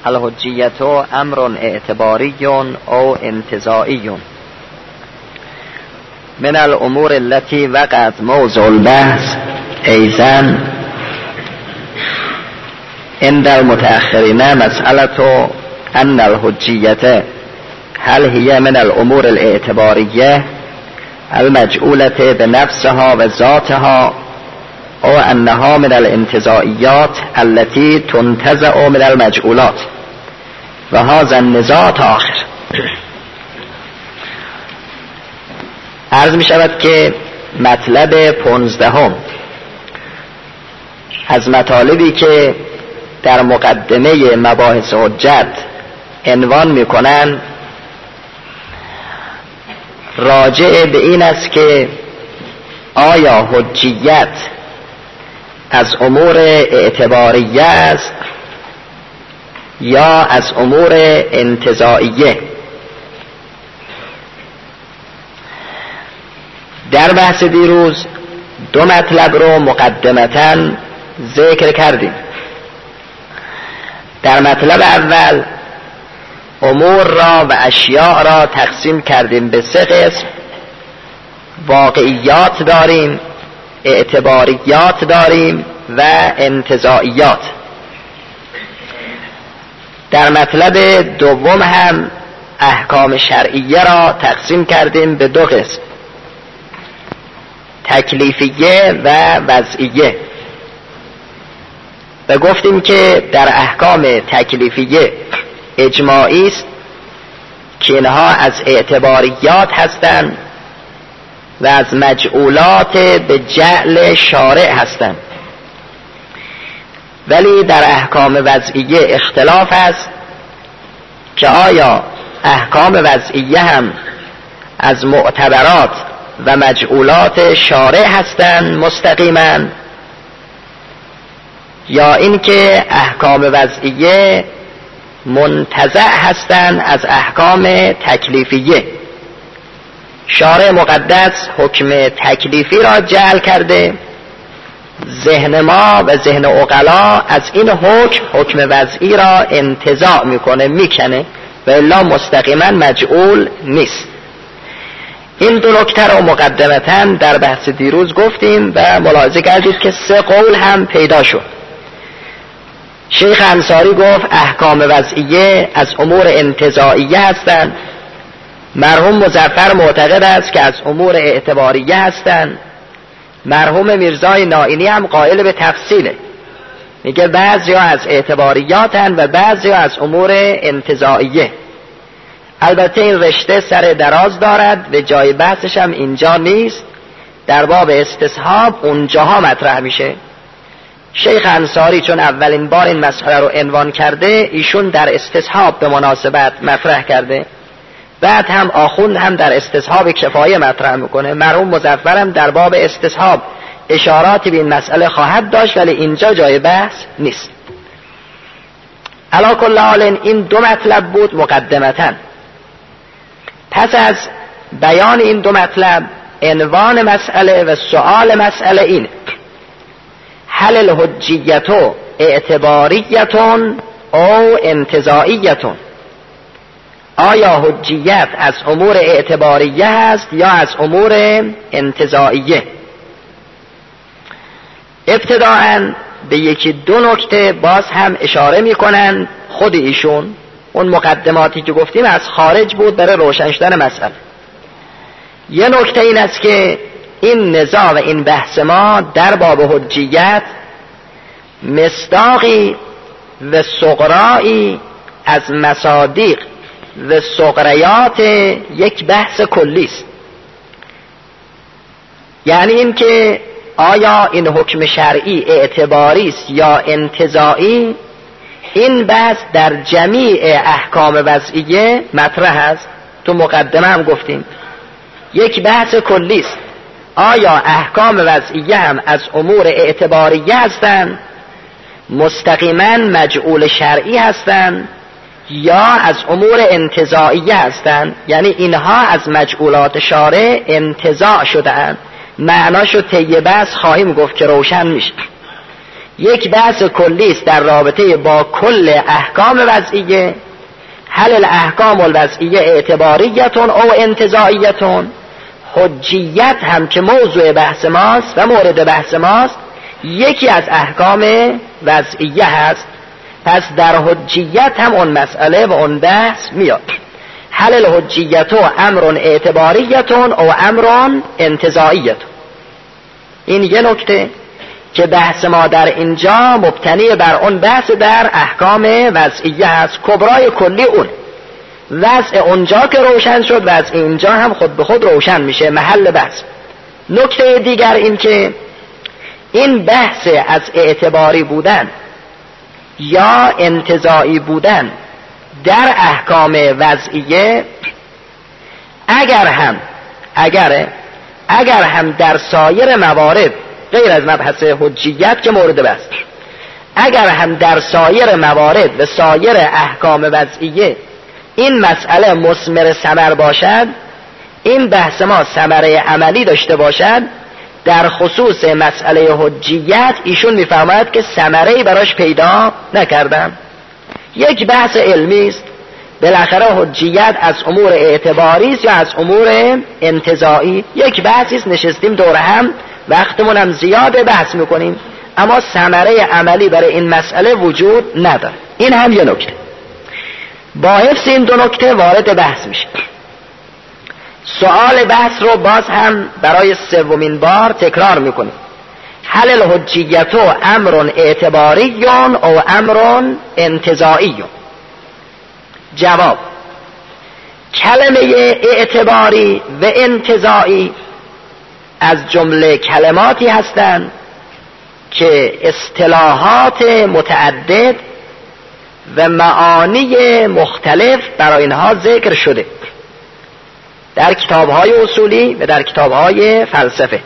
الحجیت امر اعتباری او انتزاعی من الامور التي وقعت موضع البحث ایضا عند المتأخرین مسألة ان الحجیت هل هي من الامور الاعتباریه المجعولة بنفسها و ذاتها او انها من الانتزاعیات التي تنتزع من المجعولات و هذا النزاع آخر. عرض می شود که مطلب 15 از مطالبی که در مقدمه مباحث حجت عنوان می کنند راجع به این است که آیا حجیت از امور اعتباریه است یا از امور انتزاعیه. در بحث دیروز دو مطلب رو مقدمتاً ذکر کردیم. در مطلب اول امور را و اشیاء را تقسیم کردیم به 3 قسم. واقعیات داریم، اعتباریات داریم و انتزاعیات. در مطلب دوم هم احکام شرعیه را تقسیم کردیم به 2 قسم، تکلیفیه و وضعیه، و گفتیم که در احکام تکلیفیه اجماعی است که اینها از اعتباریات هستند و از مجعولات به جعل شارع هستند، ولی در احکام وضعیه اختلاف است که آیا احکام وضعیه هم از معتبرات و مجعولات شارع هستند مستقیما، یا اینکه احکام وضعیه منتزع هستند از احکام تکلیفیه. شارع مقدس حکم تکلیفی را جعل کرده، ذهن ما و ذهن عقلا از این حکم وضعی را انتزاع میکنه، میکنه، و الا مستقیما مجعول نیست. این 2 نکته را مقدمتاً در بحث دیروز گفتیم و ملاحظه کردید که 3 قول هم پیدا شد. شیخ انصاری گفت احکام وضعیه از امور انتزاعیه هستند. مرحوم مظفر معتقد است که از امور اعتباریه هستند. مرحوم میرزای نائینی هم قائل به تفصیله، میگه بعضی از اعتباریاتن و بعضی از امور انتزاعیه. البته این رشته سر دراز دارد و جای بحثش هم اینجا نیست، در باب استصحاب اونجاها مطرح میشه. شیخ انصاری چون اولین بار این مسئله رو عنوان کرده، ایشون در استصحاب به مناسبت مطرح کرده، بعد هم آخوند هم در استصحاب کفایه مطرح میکنه. مرحوم مظفر هم در باب استصحاب اشاراتی به این مسئله خواهد داشت، ولی اینجا جای بحث نیست. علی کل حال این 2 مطلب بود مقدمتاً. پس از بیان این 2 مطلب عنوان مسئله و سؤال مسئله اینه: هل الحجیت اعتباریت او انتزاعیت؟ آیا حجیت از امور اعتباریه است یا از امور انتزاعیه؟ ابتداءً به 1-2 نکته باز هم اشاره میکنن خود ایشون. اون مقدماتی که گفتیم از خارج بود برای روشن شدن مسئله. یه نکته این است که این نزاع و این بحث ما در باب حجیت مصداقی و سغرایی از مصادیق و سغریات یک بحث کلی است. یعنی این که آیا این حکم شرعی اعتباری است یا انتزاعی، این بحث در جمیع احکام وضعیه مطرح است. تو مقدمه هم گفتیم یک بحث کلی است. آیا احکام وضعیه هم از امور اعتباریه هستند، مستقیما مجعول شرعی هستند، یا از امور انتزاعیه هستند؟ یعنی اینها از مجعولات شارع انتزاع شده اند. معناشو طی بحث خواهیم گفت که روشن میشه. یک بحث کلی است در رابطه با کل احکام وضعیه. هل الاحکام الوضعیه اعتباریتون او انتزاعیتون؟ حجیت هم که موضوع بحث ماست و مورد بحث ماست یکی از احکام وضعیه هست. پس در حجیت هم اون مسئله و اون بحث میاد. هل الحجیتو امر اعتباریتون او امر انتزاعیتون. این یه نکته که بحث ما در اینجا مبتنی بر اون بحث در احکام وضعیه هست. کبرای کلی اون وضع اونجا که روشن شد، وضع اینجا هم خود به خود روشن میشه، محل بحث. نکته دیگر این که این بحث از اعتباری بودن یا انتزاعی بودن در احکام وضعیه اگر هم در سایر موارد غیر از مبحث حجیت که مورد بحث، اگر هم در سایر موارد و سایر احکام وضعیه این مسئله مثمر ثمر باشد، این بحث ما ثمره عملی داشته باشد، در خصوص مسئله حجیت ایشون میفرماید که ثمره‌ای براش پیدا نکردم. یک بحث علمی است، بالاخره حجیت از امور اعتباری است یا از امور انتزاعی. یک بحثی است، نشستیم دور هم، وقتمون هم زیاده بحث میکنیم، اما ثمره عملی برای این مسئله وجود نداره. این هم یه نکته. با حفظ این دو نکته وارد بحث میشه. سوال بحث رو باز هم برای سومین بار تکرار میکنیم. هل الحجیتو امر اعتباری او امر انتزاعی؟ جواب: کلمه اعتباری و انتزاعی از جمله کلماتی هستند که اصطلاحات متعدد و معانی مختلف برای اینها ذکر شده در کتاب‌های اصولی و در کتاب‌های فلسفه.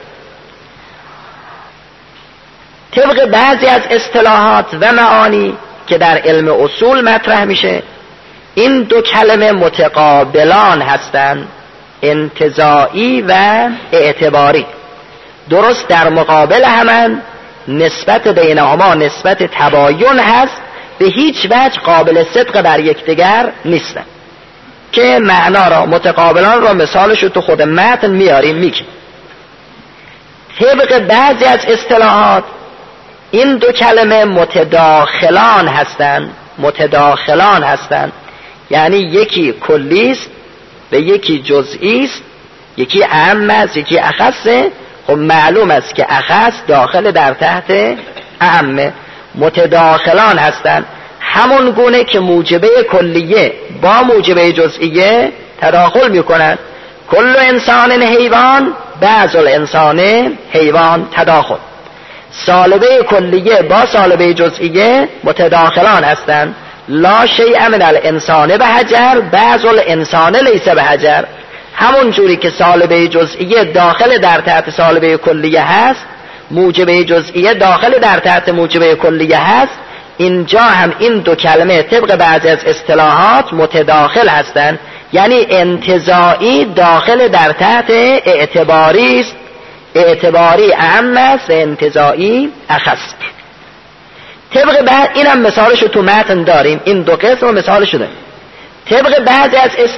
طبق بعضی از اصطلاحات و معانی که در علم اصول مطرح میشه، این دو کلمه متقابلان هستند، انتزاعی و اعتباری. درست در مقابل همان، نسبت بینهما نسبت تباین هست، به هیچ وجه قابل صدق بر یکدیگر نیستند. که معنا را متقابلان را مثالش رو تو خود متن میاریم میگیم. طبق بعضی از اصطلاحات این دو کلمه متداخلان هستند، یعنی یکی کلی است و یکی جزئی است، یکی اعم است یکی اخصه. خب معلوم است که اخص داخل در تحت اعم. متداخلان هستند، همون گونه که موجبه کلیه با موجبه جزئیه تداخل میکنند. کل انسان حیوان بعض الانسان حیوان تداخل. سالبه کلیه با سالبه جزئیه متداخلان هستند. لا شیء من الانسان بحجر بعض الانسان لیس بحجر. همون جوری که سالبه جزئیه داخل در تحت سالبه کلیه هست، موجبه جزئیه داخل در تحت موجبه کلیه هست، اینجا هم این دو کلمه طبق بعضی از اصطلاحات متداخل هستند. یعنی انتزاعی داخل در تحت اعتباری است، اعتباری اعم است و انتزاعی اخص. طبق بعد اینم مثالش رو تو متن داریم، این دو قسم مثالش داریم. طبق بعضی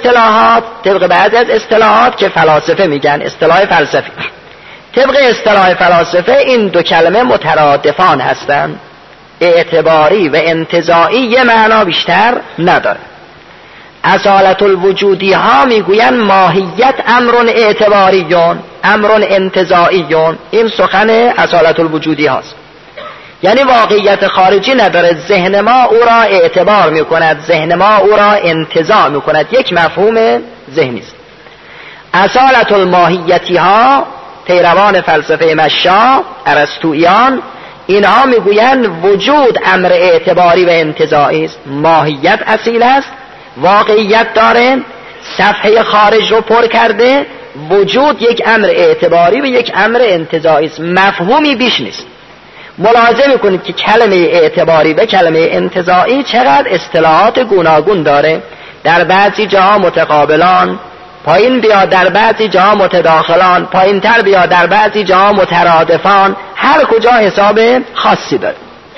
از اصطلاحات که فلاسفه میگن، اصطلاح فلسفی، طبق اصطلاح فلاسفه این دو کلمه مترادفان هستند. اعتباری و انتزاعی یه معنا بیشتر نداره. اصالت الوجودی ها میگوین ماهیت امر اعتباریون امر انتزاعیون. این سخن اصالت الوجودی هاست، یعنی واقعیت خارجی نداره، ذهن ما او را اعتبار میکند، ذهن ما او را انتزاع میکند، یک مفهوم ذهنی است. اصالت الماهیتی ها پیروان فلسفه مشا ارسطویان، اینها میگویند وجود امر اعتباری و انتزاعی است. ماهیت اصیل است، واقعیت داره، صفحه خارج رو پر کرده، وجود یک امر اعتباری و یک امر انتزاعی است، مفهومی بیش نیست. ملاحظه میکنید که کلمه اعتباری و کلمه انتزاعی چقدر اصطلاحات گوناگون داره. در بعضی جاها متقابلان، پایین بیاد، در بعضی جاها متداخلان، پایین تر بیاد، در بعضی جاها مترادفان، هر کجا حساب خاصی داره.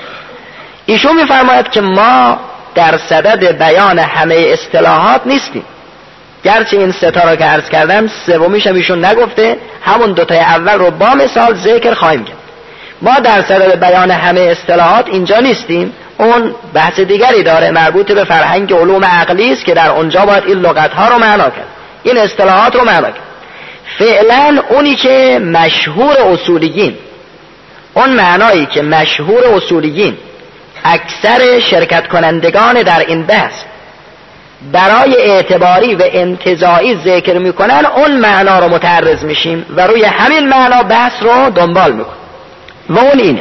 ایشون میفرماید که ما در صدد بیان همه اصطلاحات نیستیم، گرچه این سه تا رو که عرض کردم سومیش هم ایشون نگفته، همون دوتای اول رو با مثال ذکر خواهیم کرد. ما در صدد بیان همه اصطلاحات اینجا نیستیم، اون بحث دیگری داره مربوط به فرهنگ علوم عقلی است که در اونجا باید این لغت‌ها رو معنا کرد، این اصطلاحات رو معنا کرد. فعلا اونی که مشهور اصولیین، اون معنایی که مشهور اصولیین اکثر شرکت کنندگان در این بحث برای اعتباری و انتزاعی ذکر میکنن، اون معنا رو متعرض میشیم و روی همین معنا بحث رو دنبال میکنیم و اون اینه: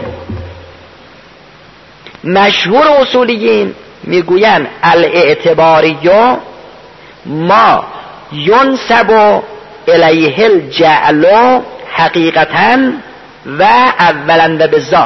مشهور اصولیین میگوین الاعتباری ما ینسب الیه الجعل حقیقتا و اولا و بالذات.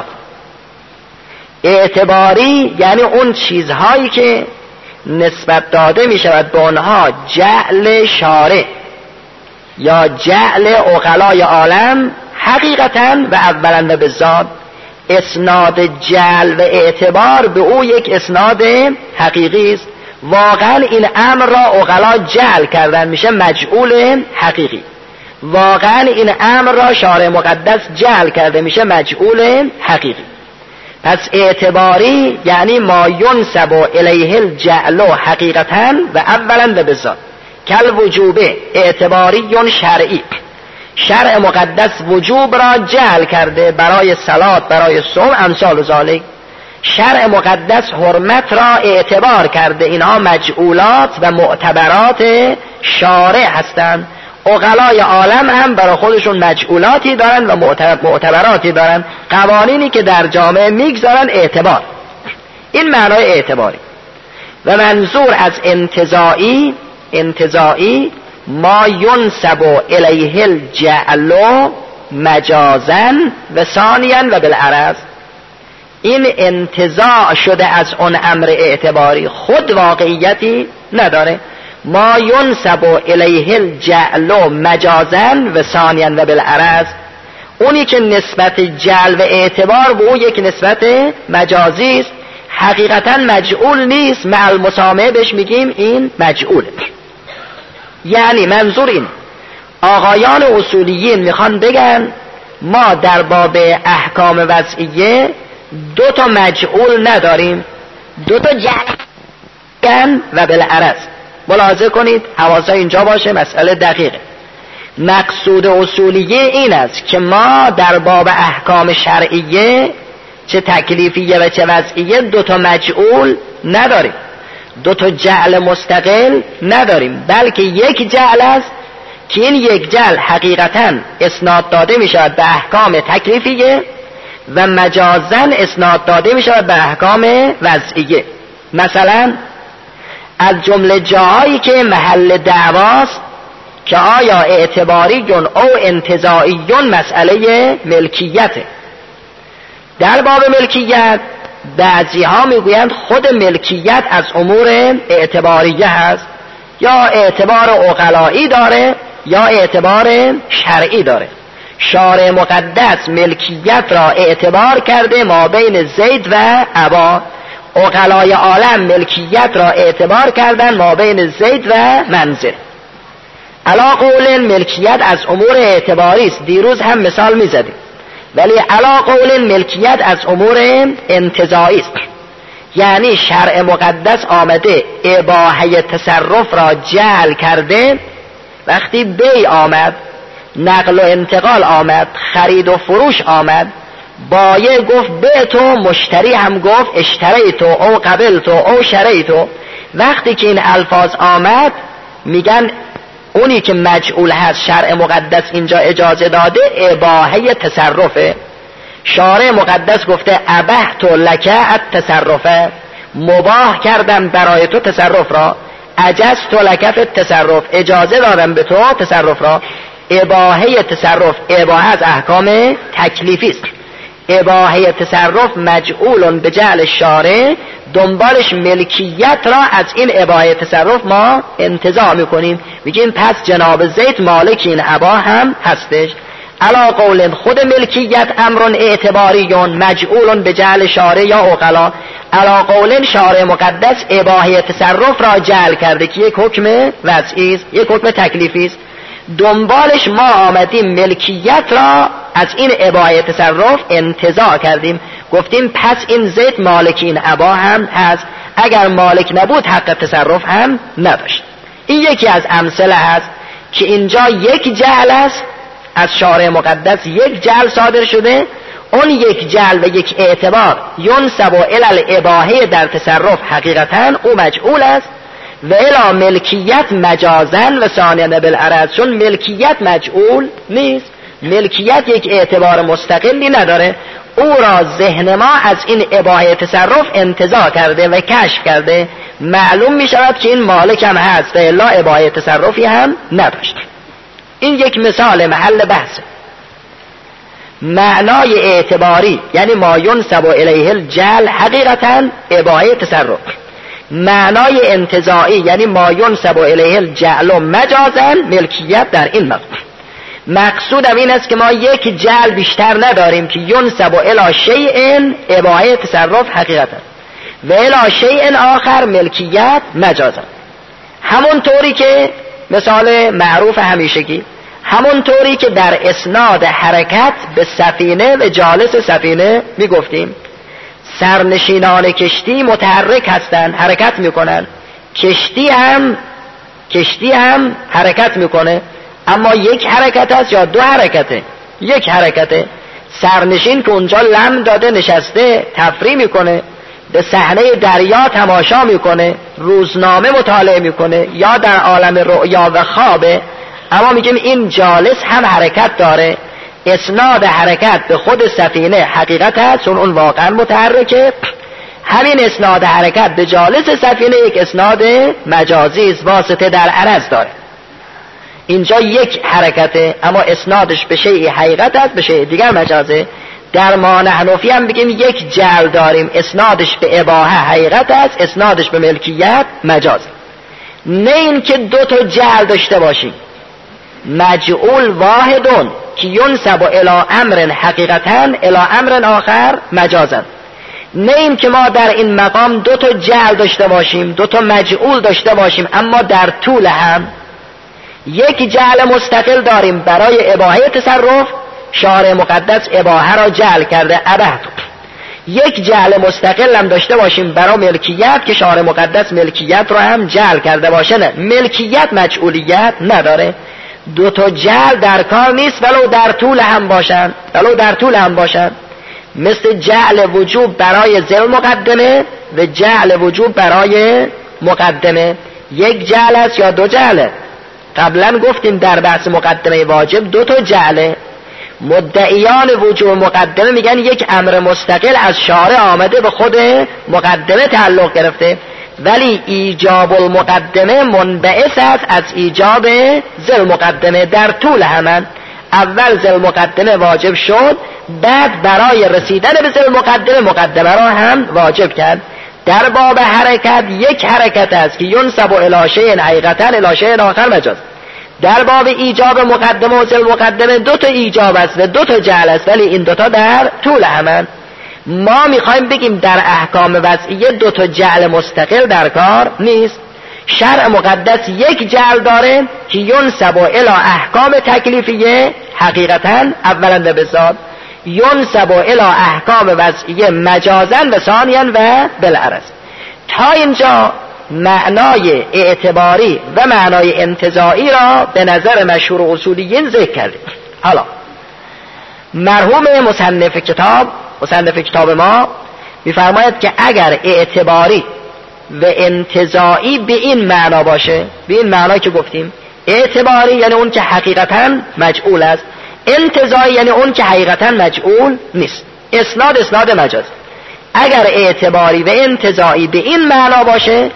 اعتباری یعنی اون چیزهایی که نسبت داده می شود به آنها جعل شارع یا جعل عقلای عالم حقیقتا و اولا و بالذات. اسناد جعل و اعتبار به او یک اسناد حقیقی است. واقعا این امر را عقلا جعل کردن، میشه مجعول حقیقی. واقعا این امر را شارع مقدس جعل کرده، میشه مجعول حقیقی. پس اعتباری یعنی ما ینسب الیه الجعل حقیقتا و اولا و بالذات. کل وجوبه اعتباری شرعی، شرع مقدس وجوب را جعل کرده برای صلات، برای صوم، امثال ذالک. شرع مقدس حرمت را اعتبار کرده، اینها مجعولات و معتبرات شارع هستند. عقلای عالم هم برای خودشون مجعولاتی دارن و معتبراتی دارن، قوانینی که در جامعه میگذارن اعتبار. این معنای اعتباری. و منظور از انتزاعی ما ینسب الیه الجعل مجازا و ثانیا و بالعرض. این انتزاع شده از اون امر اعتباری، خود واقعیتی نداره. ما ینسب الیه الجعل مجازا و ثانیا و بالعرض، اونی که نسبت جعل و اعتبار به اون یک نسبت مجازی است، حقیقتا مجعول نیست، مع المسامحه بهش میگیم این مجعوله. یعنی منظور این آقایان اصولیین میخوان بگن ما در باب احکام وضعیه دو تا مجعول نداریم، دو تا جعل و بالعرض. ملاحظه کنید، حواسا اینجا باشه، مسئله دقیقه. مقصود اصولیه این است که ما در باب احکام شرعیه چه تکلیفیه و چه وضعیه دو تا مجعول نداریم، دو تا جعل مستقل نداریم، بلکه یک جعل است که این یک جعل حقیقتا اسناد داده می شود به احکام تکلیفیه و مجازن اسناد داده می شود به احکام وضعیه. مثلا از جمله جاهایی که محل دعواست که آیا اعتباری او انتزاعی مسئله ملکیته. در باب ملکیت بعضی ها میگویند خود ملکیت از امور اعتباریه هست، یا اعتبار عقلایی داره یا اعتبار شرعی داره. شارع مقدس ملکیت را اعتبار کرده ما بین زید و ابا، عقلای عالم ملکیت را اعتبار کردن ما بین زید و منزل. علا قول ملکیت از امور اعتباری است، دیروز هم مثال میزدیم، ولی علا قول ملکیت از امور انتزاعی است. یعنی شرع مقدس آمده اباحه تصرف را جعل کرده، وقتی بی آمد، نقل و انتقال آمد، خرید و فروش آمد، بایع گفت بعتو، مشتری هم گفت اشتریتو او قبلتو او شریتو. وقتی که این الفاظ آمد میگن اونی که مجعول هست شرع مقدس اینجا اجازه داده اباحه تصرفه. شارع مقدس گفته ابحت لک التصرفه، مباح کردم برای تو تصرف را، اجزت لک فی التصرف، اجازه دادم به تو تصرف را. اباحه تصرف اباحه از احکام تکلیفی است. اباحه تصرف مجعول به جعل شارع، دنبالش ملکیت را از این اباحه تصرف ما انتزاع میکنیم، میگیم پس جناب زید مالک این اباحه هم هستش. علا قول خود ملکیت امرون اعتباریون مجعولون به جعل شارع یا عقلا. علا قول شارع مقدس اباحه تصرف را جعل کرده که یک حکم وضعی است، یک حکم تکلیفی است. دنبالش ما آمدیم ملکیت را از این اباحه تصرف انتزاع کردیم، گفتیم پس این زید مالک این ابا هم هست، اگر مالک نبود حق تصرف هم نداشت. این یکی از امثله هست که اینجا یک جعل است، از شارع مقدس یک جعل صادر شده، اون یک جعل و یک اعتبار ینسب الی الاباحه در تصرف حقیقتا او مجعول است و الی ملکیت مجازن و ثانیا بالعرض، چون ملکیت مجعول نیست، ملکیت یک اعتبار مستقلی نداره، او را ذهن ما از این اباحه تصرف انتزاع کرده و کشف کرده، معلوم می شود که این مالک هم هست و الا اباحه تصرفی هم نداشت. این یک مثال محل بحث. معنای اعتباری یعنی ما ینسب الیه الجعل حقیقتا اباحه تصرف، معنای انتزاعی یعنی ما ینسب الیه الجعل مجازا ملکیت در این مقام. مقصودم این است که ما یک جعل بیشتر نداریم که ینسب الی شیء اباحه تصرف حقیقتا و الی شیء آخر ملکیت مجازا. همون طوری که مثال معروف همیشگی، همون طوری که در اسناد حرکت به سفینه و جالس سفینه می گفتیم سرنشینان کشتی متحرک هستند، حرکت میکنن، کشتی هم حرکت میکنه، اما یک حرکت است یا دو حرکته؟ یک حرکته. سرنشین که اونجا لم داده نشسته تفریح میکنه، به صحنه دریا تماشا میکنه، روزنامه مطالعه میکنه یا در عالم رؤیا و خوابه، اما میگیم این جالس هم حرکت داره. اسناد حرکت به خود سفینه حقیقت هست چون اون واقعا متحرکه، همین اسناد حرکت به جالس سفینه یک اسناد مجازی است، واسطه در عرض داره. اینجا یک حرکته اما اسنادش به شیء حقیقت است، به شیء دیگر مجازه. در ما حنفی هم بگیم یک جعل داریم، اسنادش به اباحه حقیقت است، اسنادش به ملکیت مجاز. نه این که دو تا جعل داشته باشیم، مجعول واحدون که ینسب الی امر حقیقتا الی امر آخر مجازا. نه این که ما در این مقام دو تا جعل داشته باشیم، دو تا مجعول داشته باشیم، اما در طول هم یک جعل مستقل داریم برای اباحه تصرف، شارع مقدس اباحه را جعل کرده ابحت. یک جعل مستقل هم داشته باشیم برای ملکیت که شارع مقدس ملکیت را هم جعل کرده باشه، نه ملکیت مجعولیت نداره. دو تا جعل در کار نیست ولو در طول هم باشن، مثل جعل وجوب برای ذل مقدمه و جعل وجوب برای مقدمه. یک جعل است یا دو جعله؟ قبلا گفتیم در بحث مقدمه واجب دو تا جعله. مدعیان وجوب مقدمه میگن یک امر مستقل از شارع آمده به خود مقدمه تعلق گرفته، ولی ایجاب المقدمه منبعث است از ایجاب ذل مقدمه در طول همان. اول ذل مقدمه واجب شد، بعد برای رسیدن به ذل مقدمه را هم واجب کرد. در باب حرکت یک حرکت است که ینسب الی شیء حقیقتا الی شیء آخر مجاز. در باب ایجاب مقدمه و ذل مقدمه دو تا ایجاب است و دو تا جعل است، ولی این دو تا در طول همان. ما میخوایم بگیم در احکام وضعیه دو تا جعل مستقل در کار نیست. شرع مقدس یک جعل داره که ینسب الی احکام تکلیفیه حقیقتا اولا و بذات، ینسب الی احکام وضعیه مجازا و ثانیا و بالعرض. تا اینجا معنای اعتباری و معنای انتزاعی را به نظر مشهور اصولیین ذکر کردیم. حالا مرحوم مصنف کتاب ما میفرماید که اگر اعتباری و انتزاعی به این معنا باشه، به این معنا که گفتیم، اعتباری یعنی اون که حقیقتا مجعول است، انتزاعی یعنی اون که حقیقتا مجعول نیست، اسناد مجاز. اگر اعتباری و انتزاعی به این معنا باشه،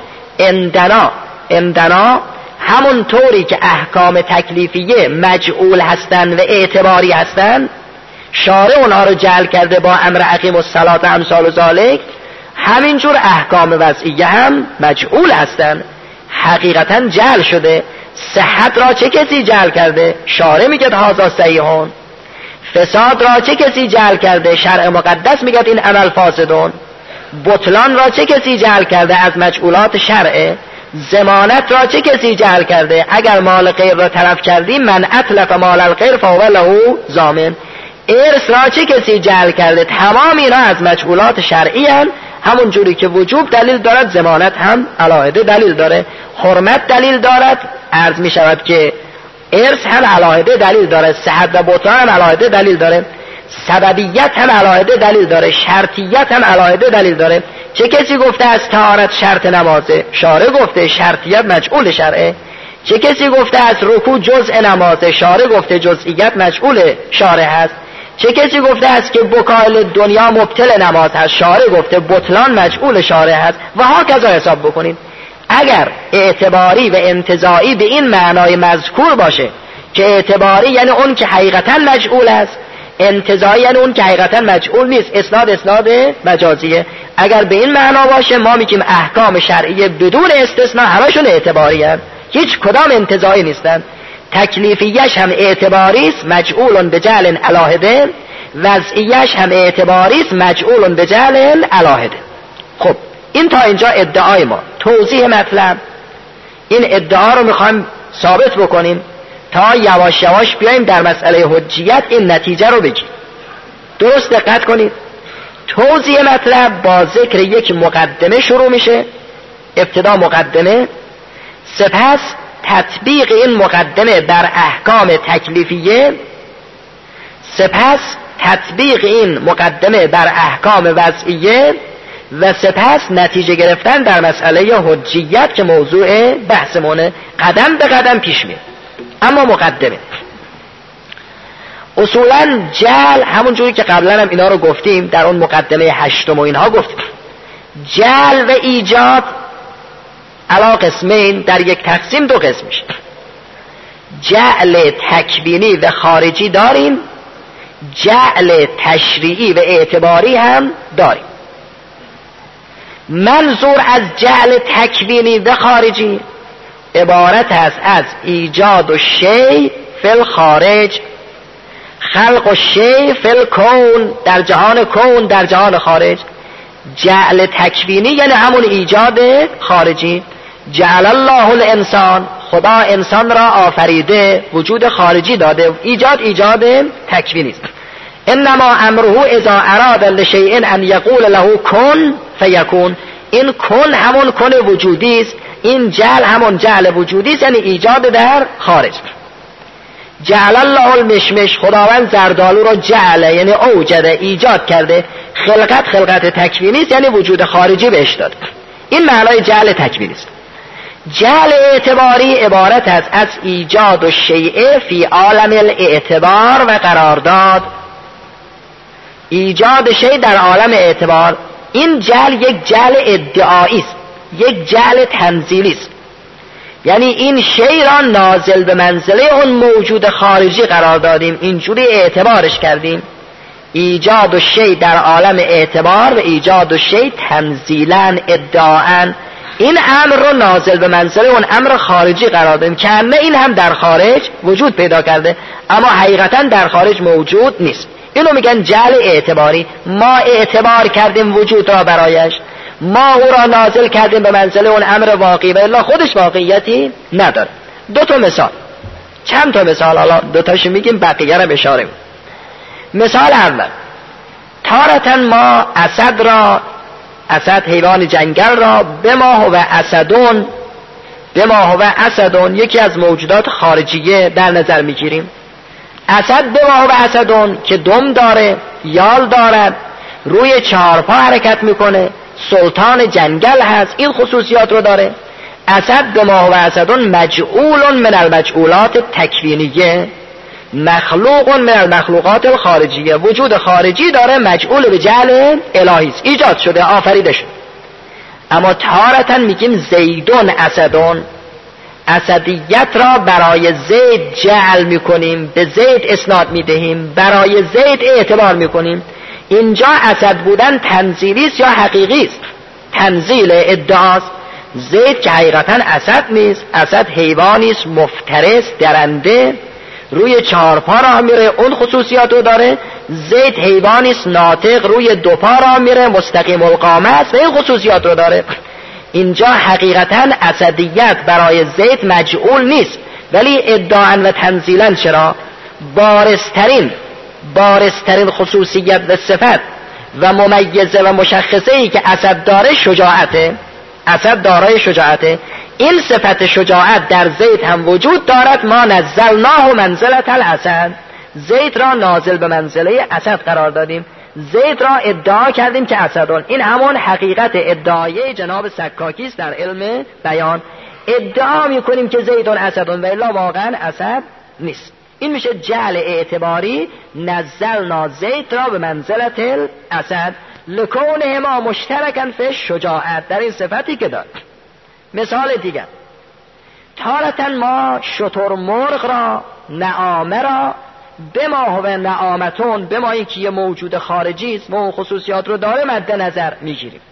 اندنا همون طوری که احکام تکلیفیه مجعول هستن و اعتباری هستن، شارع اونها رو جعل کرده با امر اقیم الصلاة امثال و ذالک، همینجور احکام وضعیه هم مجعول هستن، حقیقتا جعل شده. صحت را چه کسی جعل کرده؟ شارع میگه هذا صحیحون. فساد را چه کسی جعل کرده؟ شرع مقدس میگه این عمل فاسدون. بطلان را چه کسی جعل کرده؟ از مجعولات شرع. ضمانت را چه کسی جعل کرده؟ اگر مال غیر را طرف کردی، من اتلف مال الغیر فهو له ضامن. ارث را چه کسی جعل کرده؟ تمام اینا از مجعولات شرعی هستند. همون جوری که وجوب دلیل دارد، ضمانت هم علاهده دلیل داره. حرمت دلیل دارد، عرض می شود که ارث هم علاهده دلیل داره. صحت و بطلان هم علاهده دلیل داره. سببیت هم علاهده دلیل داره. شرطیت هم علاهده دلیل داره. چه کسی گفته از طهارت شرط نمازه؟ شارع گفته. شرطیت مجعول شرعه. چه کسی گفته از رکوع جزء نمازه؟ شارع گفته. جزئیت مجعول شارع هست. چه کسی گفته است که بکال دنیا مبطل نماز هست؟ شارع گفته. بطلان مجعول شارع هست و هاکذا حساب بکنید. اگر اعتباری و انتزاعی به این معنای مذکور باشه که اعتباری یعنی اون که حقیقتا مجعول است، انتزاعی یعنی اون که حقیقتا مجعول نیست، اسناد مجازیه. اگر به این معنا باشه ما میگیم احکام شرعیه بدون استثناء همشون اعتباری هست، هیچ کدام انتزاعی نیستن. تکلیفیش هم اعتباری است، مجعول بجعل علاهده. وضعیش هم اعتباری است، مجعول بجعل علاهده. خب این تا اینجا ادعای ما. توضیح مطلب، این ادعا رو میخوایم ثابت بکنیم تا یواش یواش بیایم در مسئله حجیت این نتیجه رو بگیم. درست دقت کنید. توضیح مطلب با ذکر یک مقدمه شروع میشه. ابتدا مقدمه، سپس تطبیق این مقدمه بر احکام تکلیفیه، سپس تطبیق این مقدمه بر احکام وضعیه و سپس نتیجه گرفتن در مسئله حجیت که موضوع بحثمونه. قدم به قدم پیش میره. اما مقدمه اصولا جعل، همون جوری که قبلا هم اینا رو گفتیم در اون مقدمه 8 و اینها گفتیم، جعل و ایجاد علا قسمین، در یک تقسیم دو قسم میشه. جعل تکوینی و خارجی داریم، جعل تشریعی و اعتباری هم داریم. منظور از جعل تکوینی و خارجی عبارت است از ایجاد و شیء فی الخارج، خلق و شیء فی الکون، در جهان کون، در جهان خارج. جعل تکوینی یعنی همون ایجاد خارجی. جعل الله الانسان، خدا انسان را آفریده، وجود خارجی داده. ایجاد تکوینی است. انما امره اذا اراد لشیء ان یقول له کن فیکون. این کن همون کن وجودی است، این جعل همون جعل وجودی است، یعنی ایجاد در خارج. جعل الله المشمش، خداوند زردالو را جعل یعنی اوجده، ایجاد کرده. خلقت تکوینی است، یعنی وجود خارجی بهش داد. این معنای جعل تکوینی است. جعل اعتباری عبارت است از ایجاد و شیء فی عالم الاعتبار و قرارداد. ایجاد شیء در عالم اعتبار. این جعل یک جعل ادعایی است، یک جعل تنزیلی است. یعنی این شیء را نازل به منزله اون موجود خارجی قرار دادیم، اینجوری اعتبارش کردیم. ایجاد و شیء در عالم اعتبار و ایجاد و شیء تنزیلا ادعاً. این امر رو نازل به منزله اون امر خارجی قرار دادیم که همه این هم در خارج وجود پیدا کرده اما حقیقتا در خارج موجود نیست. اینو میگن جعل اعتباری. ما اعتبار کردیم وجود را برایش، ما او را نازل کردیم به منزله اون امر واقعی و الا خودش واقعیتی نداره. دو تا مثال، چند تا مثال، حالا دو تاشو میگیم بقیه را اشاره می‌کنیم. مثال اول، تارتا ما اسد حیوان جنگل را به ما هو اسدون یکی از موجودات خارجیه در نظر میگیریم. اسد به ما هو اسدون که دم داره، یال دارد، روی 4 پا حرکت میکنه، سلطان جنگل هست، این خصوصیات رو داره. اسد به ما هو اسدون مجعول من المجعولات تکوینیه، مخلوق من المخلوقات الخارجیه. وجود خارجی داره، مجعول به جعل الهی است، ایجاد شده، آفریده شده. اما تارتا میگیم زیدون اسدون، اسدیت را برای زید جعل میکنیم، به زید اسناد میدهیم، برای زید اعتبار میکنیم. اینجا اسد بودن تنزیلی است یا حقیقی است؟ تنزیل، ادعاست. زید که حقیقتا اسد نیست، اسد حیوانی است مفترس، درنده، روی 4 پا راه میره، اون خصوصیات رو داره. زید حیوانی است ناطق، روی 2 پا راه میره، مستقیم القامه است و این خصوصیات رو داره. اینجا حقیقتا اسدیت برای زید مجعول نیست، ولی ادعاء و تنزیلا چرا؟ بارزترین خصوصیت و صفت و ممیزه و مشخصه ای که اسد داره شجاعته. اسد دارای شجاعته. این صفت شجاعت در زید هم وجود دارد. ما نزلناه منزلة الاسد، زید را نازل به منزله اسد قرار دادیم، زید را ادعا کردیم که اسدون. این همون حقیقت ادعای جناب سکاکی است در علم بیان. ادعا میکنیم که زیدون اسدون و الا واقعا اسد نیست. این میشه جعل اعتباری. نزلنا زید را به منزلت الاسد لکونهما مشترکن فی شجاعت، در این صفتی که دارد. مثال دیگر، تارتا ما شترمرغ را، نعامه را، بما هو نعامتون، بما این که یه موجود خارجی است و اون خصوصیات رو داره مد نظر میگیریم.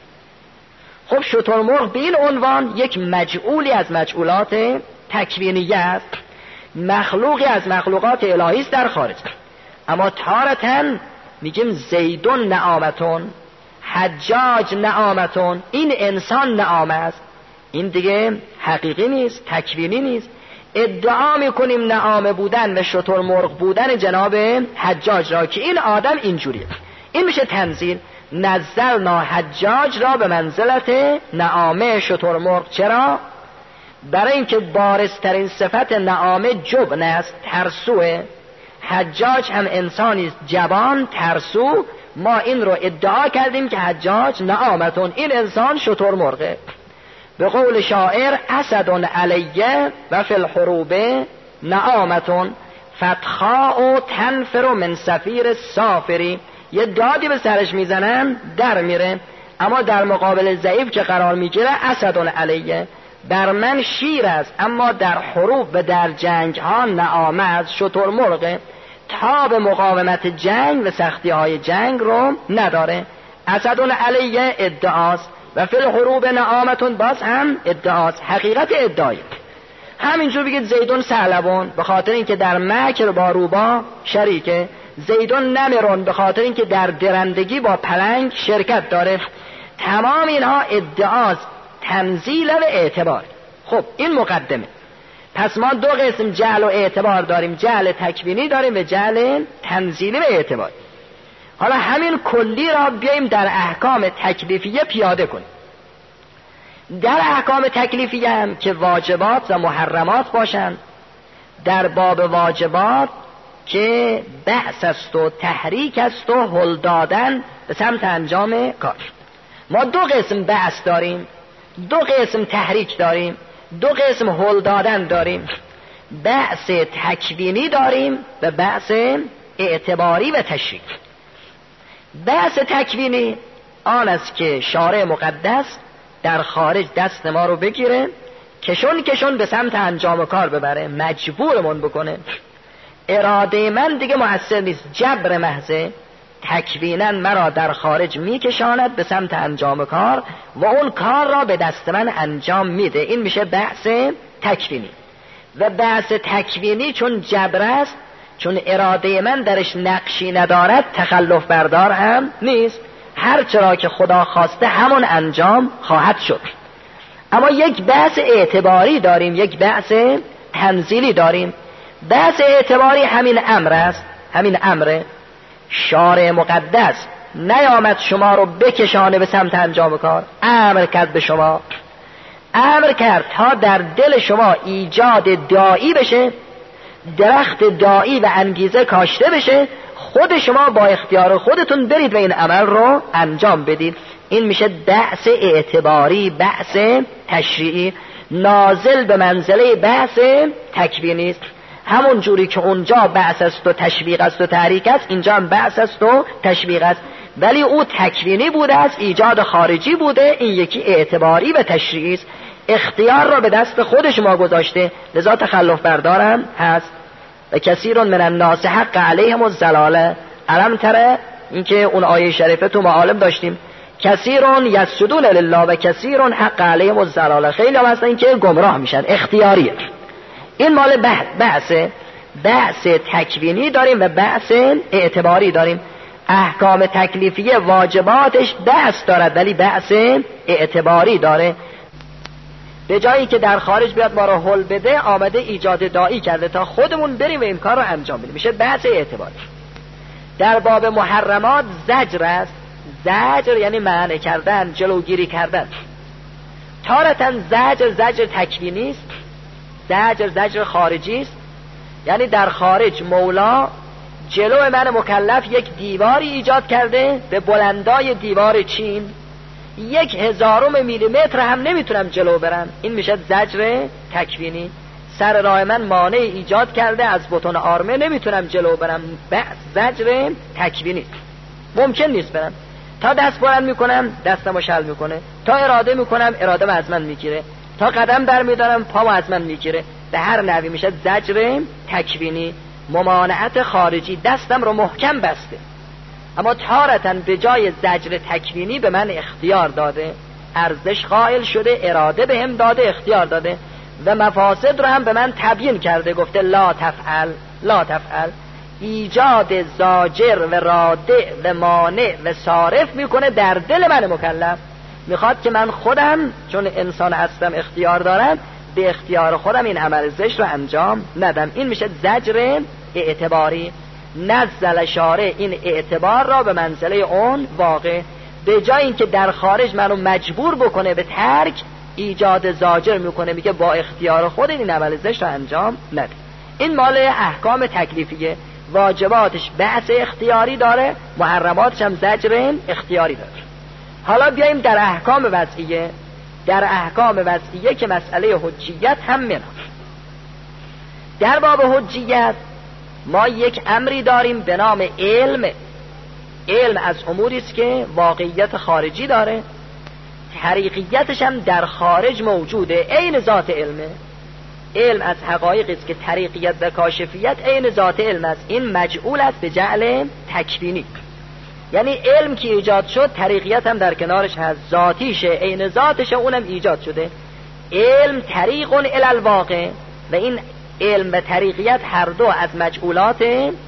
خب شترمرغ به این عنوان یک مجعولی از مجعولات تکوینیه است، مخلوقی از مخلوقات الهی است در خارج. اما تارتا میگیم زیدون نعامتون، حجاج نعامتون، این انسان نعامه است. این دیگه حقیقی نیست، تکوینی نیست. ادعا میکنیم نعامه بودن و شترمرغ بودن جناب حجاج را که این آدم اینجوریه. این میشه تنزیل. نزلنا حجاج را به منزلت نعامه شترمرغ. چرا؟ برای اینکه بارزترین صفت نعامه جبن است، ترسوه. حجاج هم انسانی جبان، ترسو. ما این رو ادعا کردیم که حجاج نعامتون، این انسان شترمرغه. به قول شاعر اسد علیه و فی الحروب نعامتون فتخاء تنفر من سفیر سافری. یه دادی به سرش میزنن در میره، اما در مقابل ضعیف که قرار میگیره اسد علیه، بر من شیر است اما در حروب و در جنگ ها نعامه است، شترمرغه. تاب مقاومت جنگ و سختی های جنگ رو نداره. اسد علیه ادعاست و فی الحروب نعامتون باز هم ادعاست، حقیقت ادعایی. همینجور بگید زیدون ثعلبون به خاطر اینکه در مکر با روبا شریکه، زیدون نمرون به خاطر اینکه در درندگی با پلنگ شرکت داره. تمام اینها ادعاست، تنزیل و اعتبار. خب این مقدمه. پس ما 2 قسم جعل و اعتبار داریم، جعل تکوینی داریم و جعل تنزیلی و اعتبار. حالا همین کلی را بیاییم در احکام تکلیفیه پیاده کنیم. در احکام تکلیفیه هم که واجبات و محرمات باشند، در باب واجبات که بحث است و تحریک است و هل دادن به سمت انجام کار. ما 2 قسم بحث داریم، 2 قسم تحریک داریم، 2 قسم هل دادن داریم. بحث تکوینی داریم و بحث اعتباری و تشریک. بحث تکوینی آن است که شارع مقدس در خارج دست ما رو بگیره، کشون به سمت انجام کار ببره، مجبورمون بکنه. اراده من دیگه مؤثر نیست، جبر محضه. تکوینا مرا در خارج میکشاند به سمت انجام کار و اون کار را به دست من انجام میده. این میشه بحث تکوینی. و بحث تکوینی چون جبر است، چون اراده من درش نقشی ندارد، تخلف بردار هم نیست. هر چرا که خدا خواسته همون انجام خواهد شد. اما یک بحث اعتباری داریم، یک بحث تنزیلی داریم. بحث اعتباری همین امر است، همین امره. شارع مقدس نیامد شما رو بکشانه به سمت انجام کار، امر کرد به شما، امر کرد تا در دل شما ایجاد داعی بشه، درخت داعی و انگیزه کاشته بشه، خود شما با اختیار خودتون برید و این عمل رو انجام بدید. این میشه بحث اعتباری، بحث تشریعی، نازل به منزله بحث تکوینی است. همون جوری که اونجا بحث است و تشویق است و تحریک است، اینجا هم بحث است و تشویق است، ولی او تکوینی بوده است، ایجاد خارجی بوده، این یکی اعتباری و تشریعی است. اختیار را به دست خود شما گذاشته، لذا تخلف بردارم هست. و کثیر من الناس حق علیهم الضلاله. علم تره اینکه اون آیه شریفه تو معالم داشتیم، کثیر یسجدون لله و کثیر حق علیهم الضلاله. خیلی هم هستن که گمراه میشن، اختیاریه. این مال بحثه. بحث تکوینی داریم و بحث اعتباری داریم. احکام تکلیفیه واجباتش بحث دارد ولی بحث اعتباری داره. به جایی که در خارج بیاد ما رو حل بده، آمده ایجاد داعی کرده تا خودمون بریم و این کار رو انجام بدیم، میشه بحث اعتباری. در باب محرمات زجر است. زجر یعنی منع کردن، جلوگیری کردن. تارتاً زجر تکوینی است، زجر خارجی است. یعنی در خارج مولا جلو من مکلف یک دیواری ایجاد کرده به بلندای دیوار چین، 1/1000 میلیمتر هم نمیتونم جلو برم، این میشه زجر تکوینی. سر راه من مانع ایجاد کرده، از بطن آرمه نمیتونم جلو برم، زجر تکوینی. ممکن نیست برم، تا دست بلند میکنم دستمو شل میکنه، تا اراده میکنم اراده‌م از من میگیره، تا قدم در میدارم پامو از من میگیره. به هر نحوی میشه زجر تکوینی، ممانعت خارجی. دستم رو محکم بسته، اما تارتاً به جای زجر تکوینی به من اختیار داده، ارزش قائل شده، اراده به هم داده، اختیار داده و مفاسد رو هم به من تبیین کرده، گفته لا تفعل لا تفعل. ایجاد زاجر و رادع و مانع و صارف میکنه در دل من مکلف. میخواد که من خودم چون انسان هستم اختیار دارم، به اختیار خودم این عمل زشت رو انجام ندم. این میشه زجر اعتباری. نزل شارع این اعتبار را به منزله اون واقع، به جای اینکه در خارج منو مجبور بکنه به ترک، ایجاد زاجر میکنه، میگه با اختیار خود این عمل زشت رو انجام نده. این مال احکام تکلیفیه، واجباتش بحث اختیاری داره، محرماتش هم زجر اختیاری داره. حالا بیاییم در احکام وضعیه. در احکام وضعیه که مسئله حجیت هم منه. در باب حجیت ما یک امری داریم به نام علم. علم از اموری است که واقعیت خارجی داره، طریقیتش هم در خارج موجوده، عین ذات علمه. علم از حقایقی است که طریقیت و کاشفیت عین ذات علم است. این مجعول است به جعل تکوینی، یعنی علم که ایجاد شد طریقیت هم در کنارش هست، ذاتیشه، عین ذاتشه، اونم ایجاد شده. علم طریق الی الواقع و این علم و طریقیت هر دو از مجعولات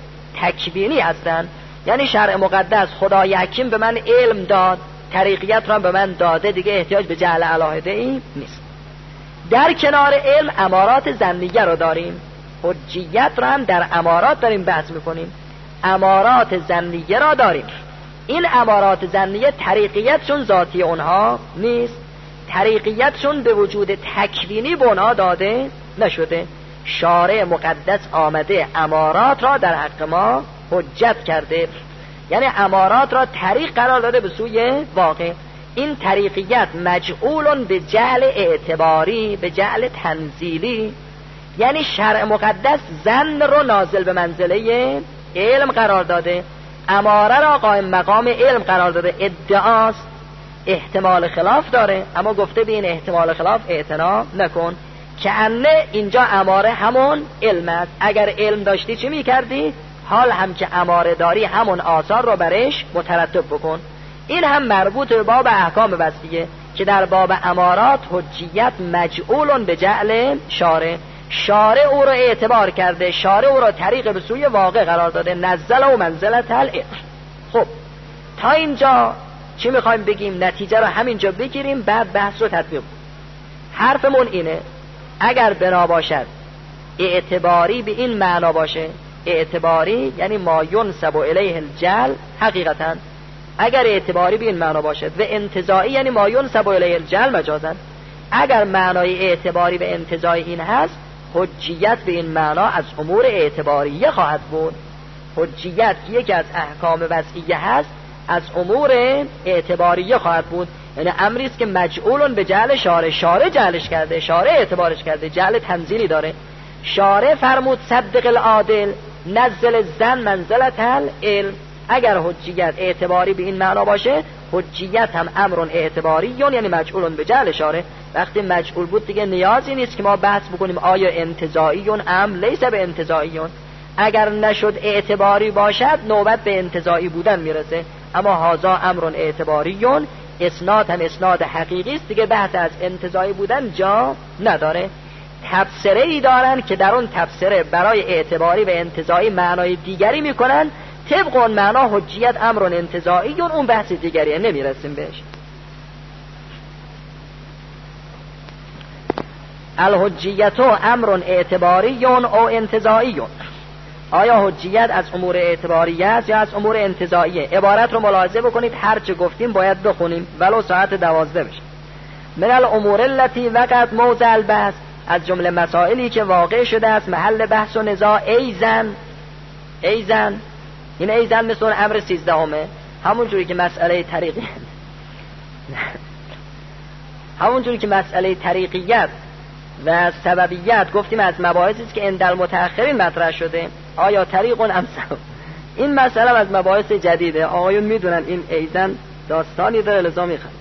تکوینی هستند. یعنی شرع مقدس خدای حکیم به من علم داد، طریقیت را به من داده، دیگه احتیاج به جعل علاهده ای نیست. در کنار علم امارات ظنیه رو داریم، حجیت را هم در امارات داریم بحث میکنیم. امارات ظنیه را داریم. این امارات ظنیه طریقیتشون ذاتی اونها نیست، طریقیتشون به وجود تکوینی به اونها داده نشده. شارع مقدس آمده امارات را در حق ما حجت کرده، یعنی امارات را طریق قرار داده به سوی واقع. این طریقیت مجعول به جعل اعتباری، به جعل تنزیلی، یعنی شرع مقدس ظن رو نازل به منزله علم قرار داده، اماره را قائم مقام علم قرار داده. ادعاست، احتمال خلاف داره، اما گفته به این احتمال خلاف اعتنا نکن، که انه اینجا اماره همون علم است. اگر علم داشتی چی میکردی؟ حال هم که اماره داری همون آثار رو برش مترتب بکن. این هم مربوط به باب احکام وضعیه که در باب امارات حجیت مجعول به جعل شارع. شارع او رو اعتبار کرده، شارع او رو طریق به سوی واقع قرار داده، نزل و منزلت العلم. خب تا اینجا چی میخوایم بگیم؟ نتیجه رو همینجا بگیریم، بعد بحث رو تطبیق. حرفمون اینه اگر بنا باشد اعتباری به این معنا باشه، اعتباری یعنی ما ینسب الیه الجعل حقیقتا، اگر اعتباری به این معنا باشد، و انتزاعی یعنی ما ینسب الیه الجعل مجازا، اگر معنای اعتباری به انتزاعی این هست، حجیت به این معنا از امور اعتباریه خواهد بود. حجیت که یکی از احکام وضعیه هست، از امور اعتباریه خواهد بود، یعنی امری است که مجعول به جعل شارع. شارع جعلش کرده، شارع اعتبارش کرده، جعل تنزیلی داره. شارع فرمود صدق العادل نزل زن منزلت العلم. اگر حجیت اعتباری به این معنا باشه، حجیت هم امر اعتباری یعنی مجعول به جعل شارع. وقتی مجعول بود دیگه نیازی نیست که ما بحث بکنیم آیا انتزاعی ام لیس به انتزاعی. اگر نشد اعتباری باشد نوبت به انتزاعی بودن میرسه، اما هذا امر اعتباری، اسناد هم اسناد حقیقی است، دیگه بحث از انتزاعی بودن جا نداره. تبصره ای دارن که در اون تبصره برای اعتباری و انتزاعی معنای دیگری میکنن، طبق اون معنا حجیت امر انتزاعی، اون بحث دیگریه، نمیرسیم بهش. الحجیت امر اعتباری او انتزاعی. آیا حجیت از امور اعتباریه است یا از امور انتزاعیه؟ عبارت رو ملاحظه بکنید، هر چه گفتیم باید بخونیم ولو ساعت 12 بشه. من الامور التي وقعت موضع البحث، از جمله مسائلی که واقع شده است محل بحث و نزاع. ایزن این ایزن مثل امر 13، همون جوری که مسئله طریقیت همون جوری که مسئله طریقیت و سببیت گفتیم از مباحثی است که عند المتأخرین مطرح شده. آیا طریق ام سبب؟ این مسئله از مباحث جدیده، آقایون میدونن این ایزن داستانی داره لزوم میخواد.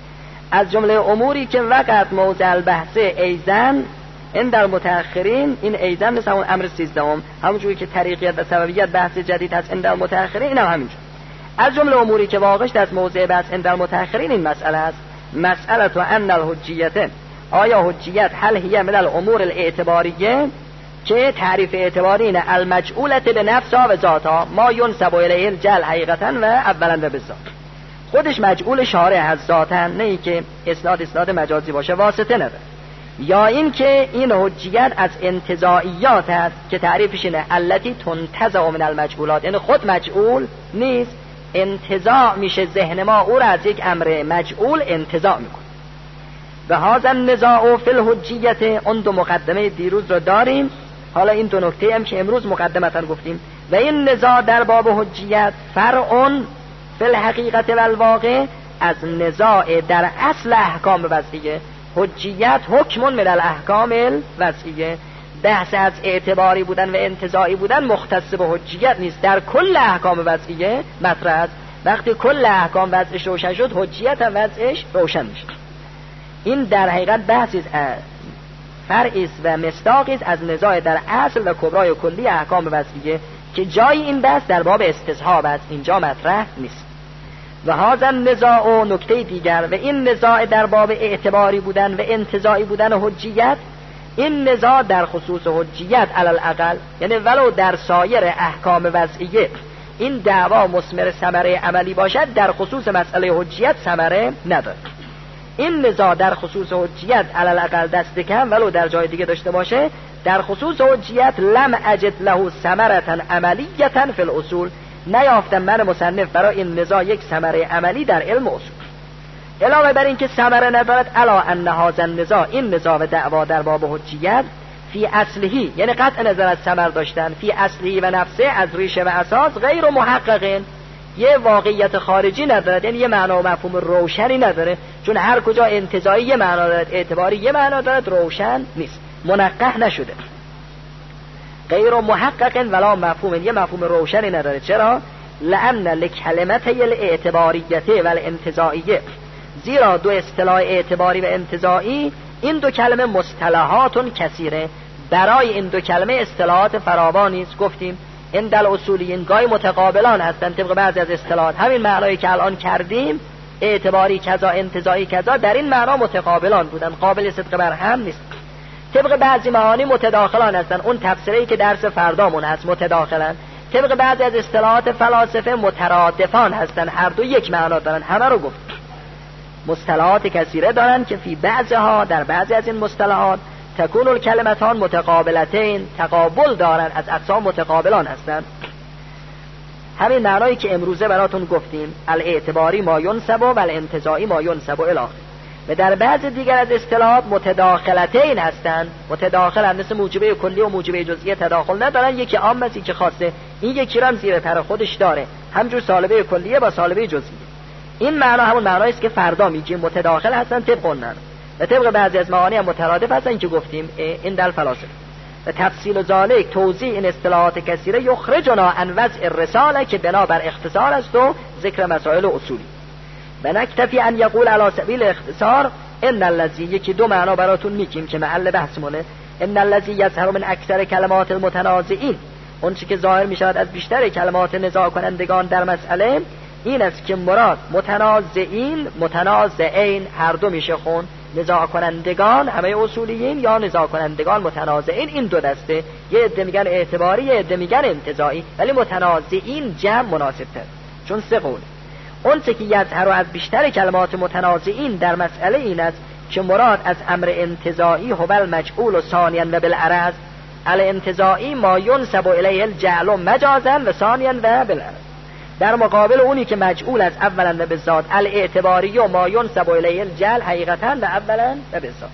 از جمله اموری که وقعت موضع البحث ایزن این در متأخرین، این ایزن مثل اون امر 13، همونجوری که طریقیت و سببیت بحث جدید هست این در متأخرین، این هم همینجور. از جمله اموری که واقعش از موضع بحث این در متأخرین این مسئله است. مسئله تو ان الحجیت، آیا حجیت هل هی من الامور الاعتباریه، که تعریف اعتباری اینه المجعولت به نفسها و ذاتها ما ینسب الیه الجل حقیقتا و اولا و بالذات، خودش مجعول شارع از ذاتن، نه ای که اسناد مجازی باشه، واسطه نداره. یا این که این حجیت از انتزاعیات هست که تعریفش اینه التی تنتزع من المجعولات، یعنی خود مجعول نیست، انتزاع میشه ذهن ما او را از یک امر مجعول انتزاع میکنه. به هذا النزاع فی الحجیت، اون دو مقدمه دیروز رو داریم، حالا این دو نکته هم که امروز مقدمتا گفتیم. و این نزاع در باب حجیت فرع فی الحقیقت و الواقع، از نزاع در اصل احکام وضعیه. حجیت حکم من الاحکام الوضعیه، بحث از اعتباری بودن و انتزاعی بودن مختص به حجیت نیست، در کل احکام وضعیه مطرح است. وقتی کل احکام وضعش روشن شد، حجیت هم وضعش روشن میشه. این در حقیقت بحثی فرعی است و مصداقی است از نزاع در اصل و کبرای کلی احکام وضعیه که جای این بحث در باب استصحاب است، اینجا مطرح نیست. و هذا النزاع، و نکته دیگر، و این نزاع در باب اعتباری بودن و انتزاعی بودن حجیت، این نزاع در خصوص حجیت علی الاقل، یعنی ولو در سایر احکام وضعیه این دعوا مثمر ثمره عملی باشد، در خصوص مسئله حجیت ثمره ندارد. این نزاع در خصوص حجیت علی الاقل دست کم ولو در جای دیگه داشته باشه، در خصوص حجیت لم اجد له ثمرة عملیة فی الاصول، نیافتم من مصنف برای این نزاع یک ثمره عملی در علم اصول. علاوه بر این که ثمره ندارد، الا ان هذا النزاع، این نزاع و دعوا در باب حجیت فی اصلهی، یعنی قطع نظر از ثمر داشتن، فی اصلهی و نفسه، از ریشه و اساس، غیر محققین، یه واقعیت خارجی ندارد، یعنی یه معنا و مفهوم روشنی نداره، چون هر کجا انتزاعی یه معنا دارد، اعتباری یه معنا دارد، روشن نیست، منقح نشده. غیر محقق ولا مفهوم، یه مفهوم روشنی نداره. چرا؟ لأن لکلمته الاعتباریته و الانتزاعیه، زیرا دو اصطلاح اعتباری و انتزاعی، این دو کلمه مصطلحات کثیره، برای این دو کلمه اصطلاحات فراوانی است. گفتیم این دل اصولیین گاهی متقابلان هستند طبق بعضی از اصطلاحات، همین معنایی که الان کردیم، اعتباری کذا انتزاعی کذا، در این معنا متقابلان بودن، قابل صدق بر هم نیست. طبق بعضی معانی متداخلان هستند، اون تفسیری که درس فردامون هست متداخلن. طبق بعضی از اصطلاحات فلاسفه مترادفان هستند، هر دو یک معنا دارن. همه رو گفت مصطلحات کثیره دارن که فی بعضها، در بعضی از این مصطلحات، تکون الکلمتان متقابلتین، تقابل دارن، از اقسام متقابلان هستند. همین معنایی که امروزه براتون گفتیم، الاعتباری ما ینسب و الانتزاعی ما ینسب الی. و در بعض دیگر از اصطلاحات متداخلتین هستند، متداخلن، مثل موجبه کلی و موجبه جزئیه تداخل ندارن، یکی عام است یکی خاصه، این یکی رم زیر پر خودش داره، همجور سالبه کلیه با سالبه جزئیه. این معنا همون معنایی است که فردا میگیم متداخل هستن طبق اون معنا، و طبق بعضی از معانی هم مترادف هستن که گفتیم این در فلاسفه. و تفصیل و ذالک توضیح این اصطلاحات کثیره یخرجنا عن وضع الرساله، که بنابر اختصار است و ذکر مسائل اصولی. و نکتفی ان یقول علی سبیل اختصار ان الذی، یکی دو معنا براتون میگیم که محل بحثمونه، ان الذی یظهر من اکثر کلمات المتنازعین، اون چیزی که ظاهر میشود از بیشتر کلمات نزاع کنندگان در مسئله، این است که مراد متنازعین، متنازعین هر دو میشه خون، نزاع کنندگان همه اصولیین یا نزاع کنندگان متنازعین این دو دسته، یه عده میگن اعتباری، یه عده میگن انتزاعی، ولی متنازعین جمع مناسب‌تر چون سه قول. اون چه که یظهر از بیشتر کلمات متنازعین در مسئله این است که مراد از امر انتزاعی هو المجعول ثانیا و بالعرض. الانتزاعی ما ینسب الیه الجعل مجازا و ثانیا و بالعرض، در مقابل اونی که مجعول است اولا و بالذات. الاعتباری ما ینسب الیه الجعل حقیقتا و اولا و بالذات.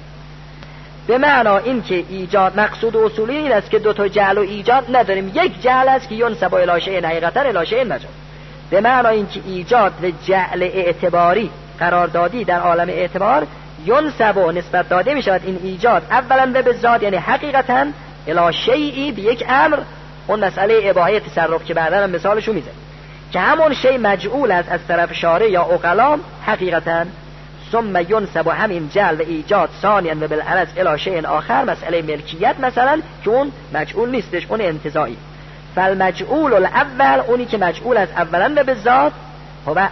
به معنا این که ایجاد مقصود اصولی این است که دو تا جعل و ایجاد نداریم، یک جعل است که ینسب الی شیء حقیقتا الی شیء مجاز. به معنا این که ایجاد و جعل اعتباری قرار دادی در عالم اعتبار ینسب و نسبت داده می شود این ایجاد اولا و بالذات، یعنی حقیقتا الی شیئی به یک امر. اون مسئله اباحه تصرف که بعدا مثالشو میزنه که همون شی مجعول است از طرف شارع یا عقلا حقیقتا، ثم ینسب همین جعل و ایجاد ثانیا و بالعرض الی شیء آخر، مسئله ملکیت مثلا که اون مجعول نیستش، اون انتزاعی. فالمجعول الاول اونی که مجعول است اولا و بالذات هو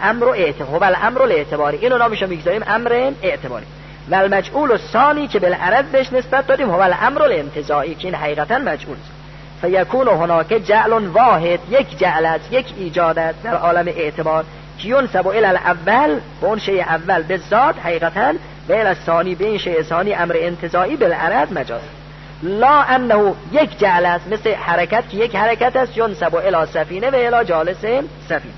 الامر الاعتباری، اینو نامشو میگذاریم امر اعتباری. و المجعول الثانی که بالعرض بهش نسبت دادیم هو الامر الانتزاعی که این حقیقتا مجعول است. فیکون هناک جعل واحد، یک جعل است، یک ایجاد است در عالم اعتبار که ینسب الی الاول به اون شیء اول بالذات حقیقتا و الی الثانی به این شیء ثانی امر انتزاعی بالعرض مجاز. لا انه یک جعل است مثل حرکت که یک حرکت است ینسب الی سفینه و الی جالس سفینه.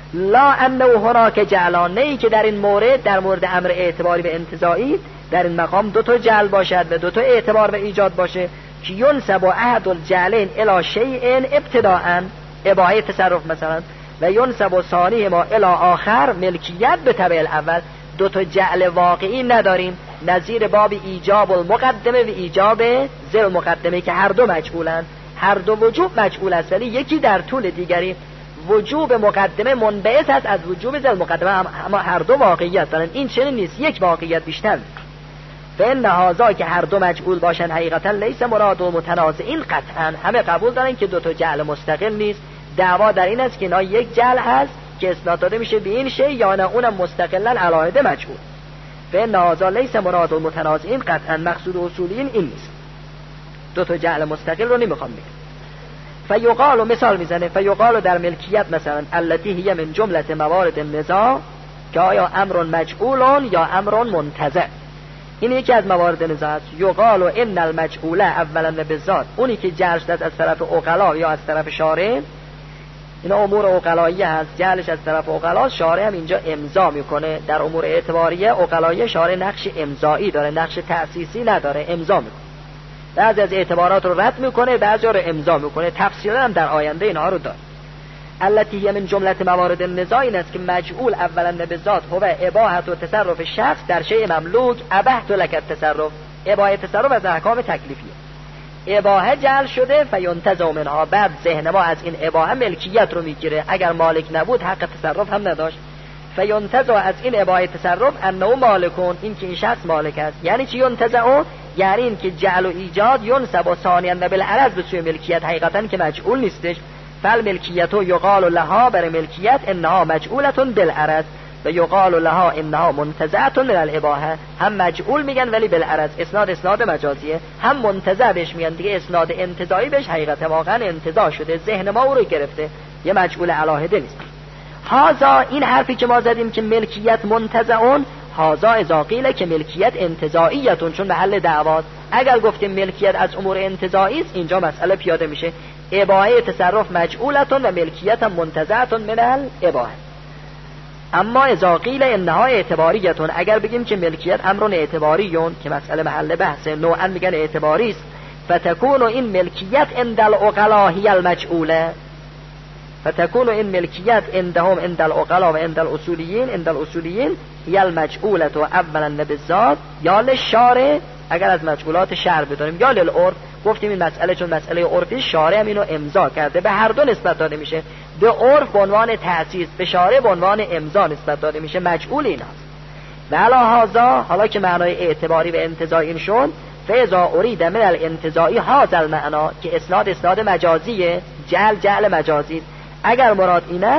لا انه هناک جعلان، نه ای که در این مورد، در مورد امر اعتباری و انتزاعی در این مقام دو تا جعل باشد و دو تا اعتبار و ایجاد باشه که ینسب احد الجعلین الی شیء ابتداء اباحه تصرف مثلا و ینسب ثانی ما الی آخر ملکیت به تبع الاول. دو تا جعل واقعی نداریم نظیر باب ایجاب المقدمه و ایجاب ذل مقدمه که هر دو مجعولن، هر دو وجوب مجعول است ولی یکی در طول دیگری. وجوب مقدمه منبعث است از وجوب ذل مقدمه، اما هر دو واقعیت دارن. این چنین نیست، یک واقعیت بیشتر. فإن هذا که هر دو مجعول باشن حقیقتا لیس مراد و متنازعین قطعا، همه قبول دارن که دو تا جعل مستقل نیست. دعوا در این است که اینا یک جعل هست که اسناد داده میشه به این شی یا نه اونم مستقلا علاهده مجعول. فإن هذا لیس مراد و متنازعین قطعا، مقصود اصولیین این نیست، دو تا جعل مستقل رو نمیخوام بگم. فیقال مثال میزنه، فیقال در ملکیت مثلا التي هي من جمله موارد النزاع که آیا امر مجعول یا امر منتزع، این یکی از موارد نزاع است. یقال ان المجعول اولا و بالذات، اونی که جعل شده از طرف عقلا یا از طرف شارع، این امور عقلاییه هست، جعلش از طرف عقلا، شارع هم اینجا امضا میکنه. در امور اعتباریه عقلاییه شارع نقش امضایی داره، نقش تأسیسی نداره، امضا میکنه. بعضی از اعتبارات رو رد میکنه، بعضی رو امضا میکنه، تفصیلا هم در آینده اینها رو داره. التي هي من جمله موارد النزاع این است که مجعول اولا و بالذات هو اباحه و تصرف شخص در شیء مملوک ابحت لك التصرف. اباحه تصرف از احکام تکلیفیه، اباحه جعل شده فینتزع منها، بعد ذهن ما از این اباحه ملکیت رو میگیره، اگر مالک نبود حق تصرف هم نداشت. فینتزع از این اباحه تصرف انه مالکون، این که این شخص مالک است. یعنی چی ینتزع؟ یعنی این که جعل و ایجاد ینسب ثانیا و بالعرض به سوی ملکیت حقیقتا که مجعول نیستش. فالملکیت یقال لها، بر ملکیت انها مجعولة بالعرض و یقال لها انها منتزعة من الاباحه، هم مجعول میگن ولی بالعرض، اسناد مجازیه، هم منتزع بهش میگن دیگه، اسناد انتزاعی بهش حقیقتا واقعا انتزاع شده، ذهن ما او رو گرفته، یه مجعول علاهده نیست. هذا این حرفی که ما زدیم که ملکیت منتزعون، هذا اذا قیل که ملکیت انتزاعیتون، چون محل دعواست. اگر گفتیم ملکیت از امور انتزاعی است اینجا مسئله پیاده میشه، اباحه تصرف مجعولتون و ملکیت هم منتزعتون من الاباحه. اما اذا قیل انها اعتباریتون، اگر بگیم که ملکیت امرون اعتباریون که مسئله محل بحثه، نوعا میگن اعتباری است، فتكون این ملکیت عند العقلاء هی المجعوله، فتكون این ملکیت عندهم عند العقلاء و عند الاصولیین هی المجعوله اولا بالذات یا للشارع، اگر از مجعولات شرع بداریم، یا للعرف. گفتیم این مسئله چون مسئله عرفی شارع هم اینو امضا کرده، به هر دو نسبت داده میشه، به عرف به عنوان تأسیس، به شارع به عنوان امضا نسبت داده میشه، مجعول این هست. و علا حالا که معنای اعتباری و انتزاعی این شد، فاذا اريد من الانتزاعی هذا المعنا که اسناد مجازیه، جعل مجازی، اگر مراد این است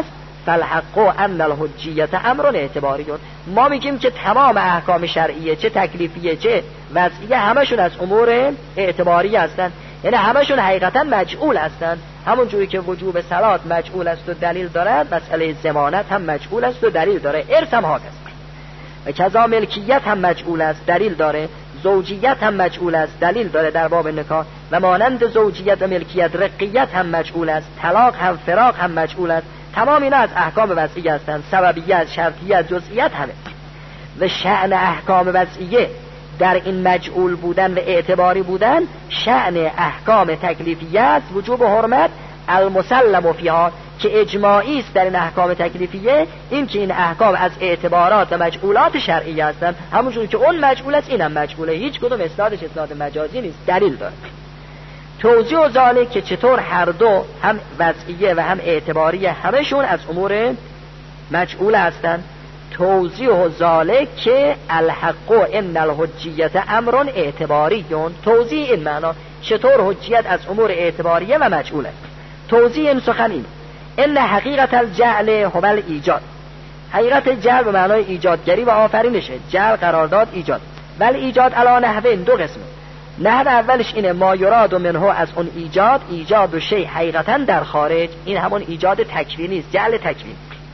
فالحق ان الحجیت امر اعتباری. ما میگیم که تمام احکام شرعیه، چه تکلیفیه چه وضعیه، همشون از امور اعتباری هستن، یعنی همشون حقیقتا مجعول هستن. همون جوری که وجوب صلات مجعول است و دلیل دارد، مسئله ضمانت هم مجعول است و دلیل داره، ارث هم هست و کذا ملکیت هم مجعول است، دلیل داره، زوجیت هم مجعول است، دلیل داره در باب نکاح، و مانند زوجیت و ملکیت رقیت هم مجعول است، طلاق هم فراق هم مجعول است. تمام اینا از احکام وضعیه هستند، سببیت، شرطیت، جزئیت همه. و شأن احکام وضعیه در این مجعول بودن و اعتباری بودن، شأن احکام تکلیفیه است، وجوب حرمت المسلم فیها که اجماعی است در این احکام تکلیفیه، این که این احکام از اعتبارات و مجعولات شرعیه هستند، همونجور که اون مجعول است اینم مجعوله، هیچ کدوم اسنادش اسناد مجازی نیست، دلیل داره. توضیح و ذالک که چطور هر دو هم وضعیه و هم اعتباریه همشون از امور مجعول هستند. توضیح و ذالک که الحق ان الحجیت امر اعتباریون، توضیح این معنا چطور حجیت از امور اعتباریه و مجعول است. توضیح این سخن این ان حقیقت الجعل هو الایجاد، حقیقت جعل به معنای ایجادگری و آفرینشه، جعل قرارداد ایجاد، ولی ایجاد علی نحوین، دو قسمه. نحو اولش اینه ما یراد منه، از اون ایجاد، ایجاد و شی حقیقتا در خارج، این همون ایجاد تکوینی است، جعل تکوین.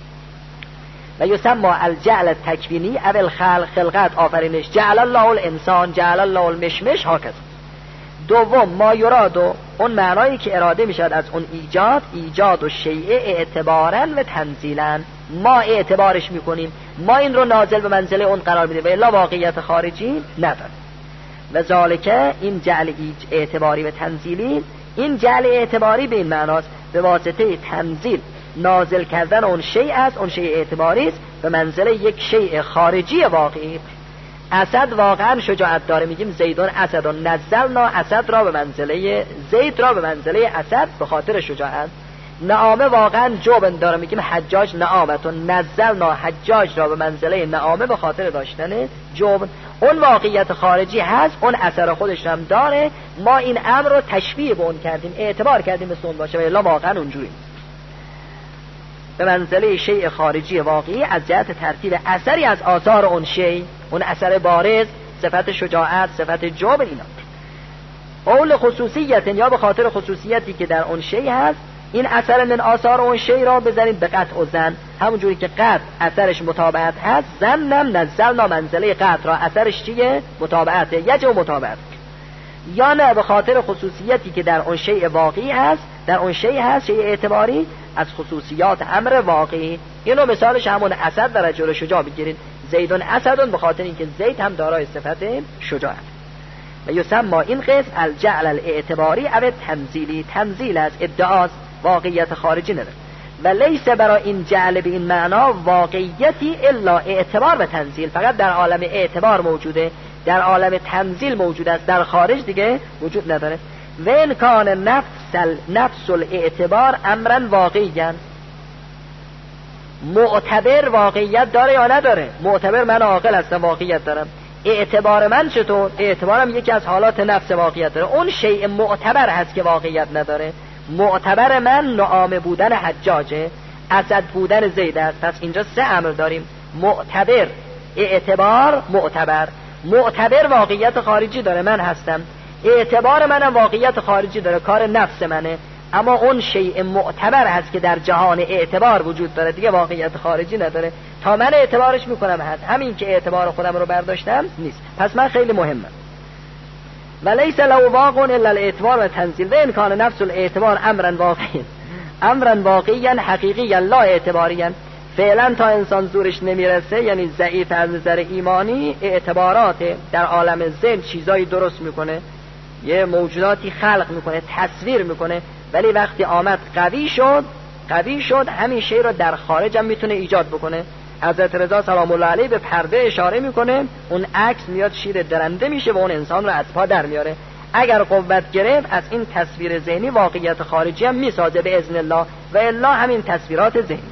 و یسمى الجعل تکوینی اول خلقت آفرینش، جعل الله الانسان، جعل الله المشمش هاکذا. دوم ما یراد، اون معنایی که اراده میشد از اون ایجاد، ایجاد و شیء اعتبارا و تنزیلا، ما اعتبارش میکنیم، ما این رو نازل به منزله اون قرار میده و الا واقعیت خارجی نداره. و ذالکه این جعل اعتباری و تنزیلی، این جعل اعتباری به این معناست به واسطه تنزیل، نازل کردن اون شیء است، اون شیء اعتباری است به منزله یک شیء خارجی واقعی. اسد واقعا شجاعت داره، میگیم زیدون اسد، نزلنا اسد را به منزله زید را به منزله اسد به خاطر شجاعت. نعامه واقعا جبن داره، میگیم حجاج نعامت، نزلنا حجاج را به منزله نعامه به خاطر داشتن جبن. اون واقعیت خارجی هست، اون اثر خودش هم داره، ما این امر رو تشبیه به اون کردیم، اعتبار کردیم مثل اون باشه و الا واقعا اونجوری به منزله شیء خارجی واقعی از جهت ترتیب اثری از آثار اون شیء، اون اثر بارز، صفت شجاعت، صفت جبن، اینا. اول خصوصیت، یا به خاطر خصوصیتی که در اون شیء هست، این اثر من آثار اون شیء را بزنید به قطع و زن، همونجوری که قطع اثرش متابعت هست، زنم نزلنا منزله قطع را اثرش چیه؟ متابعته، یجب متابعت. یا نه به خاطر خصوصیتی که در اون شیء واقعی هست، در اون شیء هست، شیء اعتباری از خصوصیات امر واقعی. اینو مثالش همون اسد و رجل شجاع بگیرید، زیدون اسدون، به خاطر اینکه زید هم دارای صفت شجاعت. و یسمى این قسم الجعل الاعتباری او تنزیلی، تنزیل از ادعاء واقعیت خارجی نداره و لیس برای این جعل به این معنا واقعیتی الا اعتبار و تنزیل، فقط در عالم اعتبار موجوده، در عالم تنزیل موجود است، در خارج دیگه وجود نداره. و این کان نفس الاعتبار امرا واقعیاً، معتبر واقعیت داره یا نداره؟ معتبر من عاقل هستم واقعیت دارم. اعتبار من چطور؟ اعتبارم یکی از حالات نفس واقعیت داره، اون شیء معتبر هست که واقعیت نداره. معتبر من نعامه بودن حجاجه، اسد بودن زید است. پس اینجا سه امر داریم، معتبر، اعتبار، معتبر. معتبر واقعیت خارجی داره، من هستم، اعتبار منم واقعیت خارجی داره، کار نفس منه، اما اون شیء معتبر هست که در جهان اعتبار وجود داره، دیگه واقعیت خارجی نداره. تا من اعتبارش میکنم هست، همین که اعتبار خودم رو برداشتم نیست، پس من خیلی مهمم. ولیس لو واقع الا الاعتبار و تنزیل و امکان نفس الاعتبار امرا واقعیا حقیقیا لا اعتباریا. فعلا تا انسان زورش نمیرسه، یعنی ضعیف از نظر ایمانی، اعتبارات در عالم ذهن چیزایی درست میکنه، یه موجوداتی خلق میکنه، تصویر میکنه، ولی وقتی آمد قوی شد همین شی رو در خارج هم میتونه ایجاد بکنه. حضرت رضا سلام الله علیه به پرده اشاره میکنه، اون عکس میاد شیر درنده میشه و اون انسان رو از پا در میاره. اگر قوت گرفت از این تصویر ذهنی واقعیت خارجی هم میسازه به اذن الله و الا همین تصویرات ذهنی.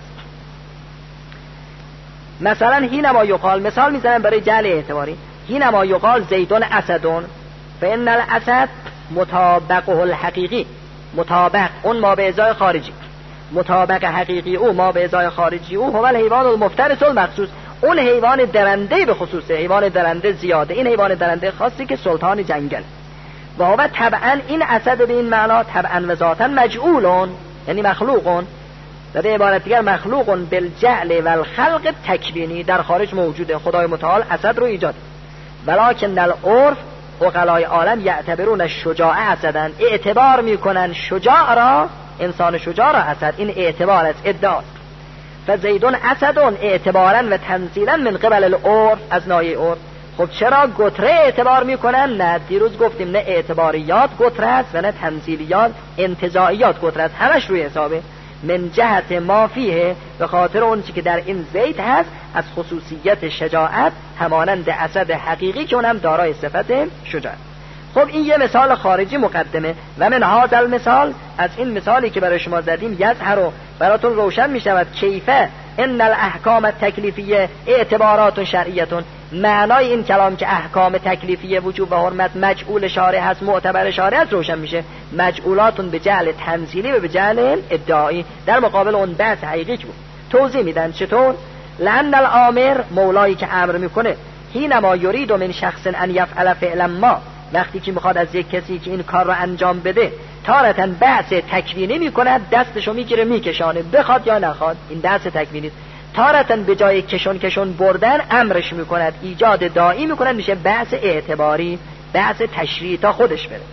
مثلا حینما یقال، مثال میزنم برای جعل اعتباری، حینما یقال زیدون اسدون فان الاسد مطابقه الحقیقی، مطابق اون ما به ازای خارجی، مطابق حقیقی او ما به ازای خارجی او هو الحیوان المفترس المخصوص، اون حیوان درنده به خصوصه، حیوان درنده زیاده، این حیوان درنده خاصی که سلطان جنگل. و هو طبعا این اسد به این معنا طبعا و ذاتا مجعولون، یعنی مخلوقون، و به عبارت دیگر مخلوقون بالجعل و الخلق تکوینی، در خارج موجوده. خدای متعال اسد رو ایجاد. ولکن العرف عقلای عالم یعتبرون الشجاع اسدن، اعتبار میکنن شجاع را، انسان شجاع را اسد. این اعتبار از ادعا. فزیدون اسدون اعتبارا و تنزیلا من قبل العرف، از ناحیه عرف. خب چرا گتره اعتبار میکنن؟ نه دیروز گفتیم نه اعتباریات گتره است و نه تنزیلیات انتزاعیات گتره است، همش روی حسابه. من جهت ما فیه، به خاطر اون چی که در این زید هست از خصوصیت شجاعت، همانند اسد حقیقی که اونم دارای صفت شجاعت. خب این یه مثال خارجی مقدمه. و من هذا المثال، از این مثالی که برای شما زدیم، یظهر براتون روشن می شود کیفه ان الاحکام التکلیفیه اعتبارات شرعیتون. معنای این کلام که احکام تکلیفیه وجوب و حرمت مجعول شارع هست، معتبر شارع هست، روشن میشه. مجعولاتون به جعل تنزیلی و به جعل ادعایی، در مقابل اون بحث حقیقی بود. توضیح میدن چطور؟ لأن الامر، مولایی که امر میکنه، حینما یرید من شخص ان یفعل فعلا ما، وقتی که میخواد از یک کسی که این کار رو انجام بده، تارتاً بحث تکوینی میکنه، دستشو میگیره میکشانه، بخواد یا نخواد، این بحث تکوینی است. تارتاً به جای کشون بردن امرش میکند، ایجاد داعی میکند، میشه بحث اعتباری، بحث تشریعی تا خودش بره.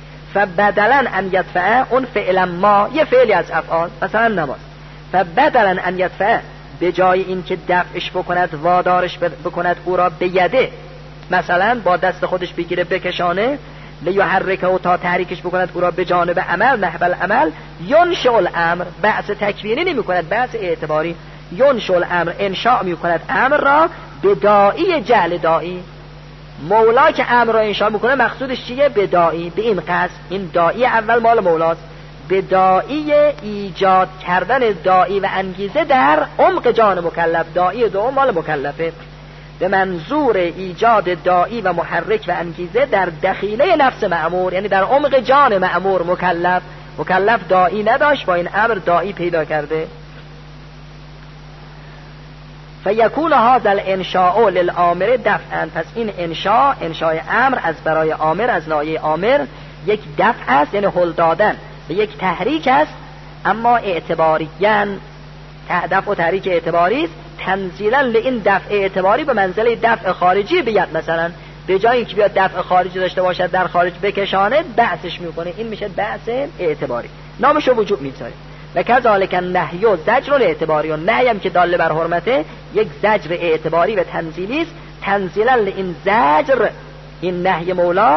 فبدلاً ان یدفع اون فعلا ما، یه فعلی از افعال، مثلا نماز، فبدلاً ان یدفع، به جای این که دفعش بکند، وادارش بکند او را به یده، مثلا با دست خودش بگیره بکشانه، لیحرکه و تا تحریکش بکند او را به جانب عمل، نحو العمل، ینشئ الامر، بحث تکوینی نمی کند، بحث اعتباری. ینشئ الامر، انشاء می کند امر را به داعی جعل داعی. مولا که امر را انشاء می کنه مقصودش چیه؟ به داعی، به این قصد. این داعی اول مال مولاست، به داعی ایجاد کردن داعی و انگیزه در عمق جان مکلف. داعی دوم مال مکلفه، به منظور ایجاد داعی و محرک و انگیزه در دخیله نفس مأمور، یعنی در عمق جان مأمور. مکلف داعی نداشت، با این امر داعی پیدا کرده. فیکون هذا الانشاء للآمر دفعا، پس این انشاء امر از برای آمر، از ناحیه آمر، یک دفع است، یعنی هل دادن به یک تحریک است، اما اعتباریاً دفع و تحریک اعتباری است. تنزیلا لئین دفع اعتباری به منزله دفع خارجی بیاد، مثلا به جای اینکه بیاد دفع خارجی داشته باشد در خارج بکشانه، بحثش میکنه، این میشه بحث اعتباری، نامشو وجوب میذاره. و کذالک النهی و زجر الاعتباری، و نهی هم که داله بر حرمته یک زجر اعتباری و تنزیلی است. تنزیلا لئین زجر، این نهی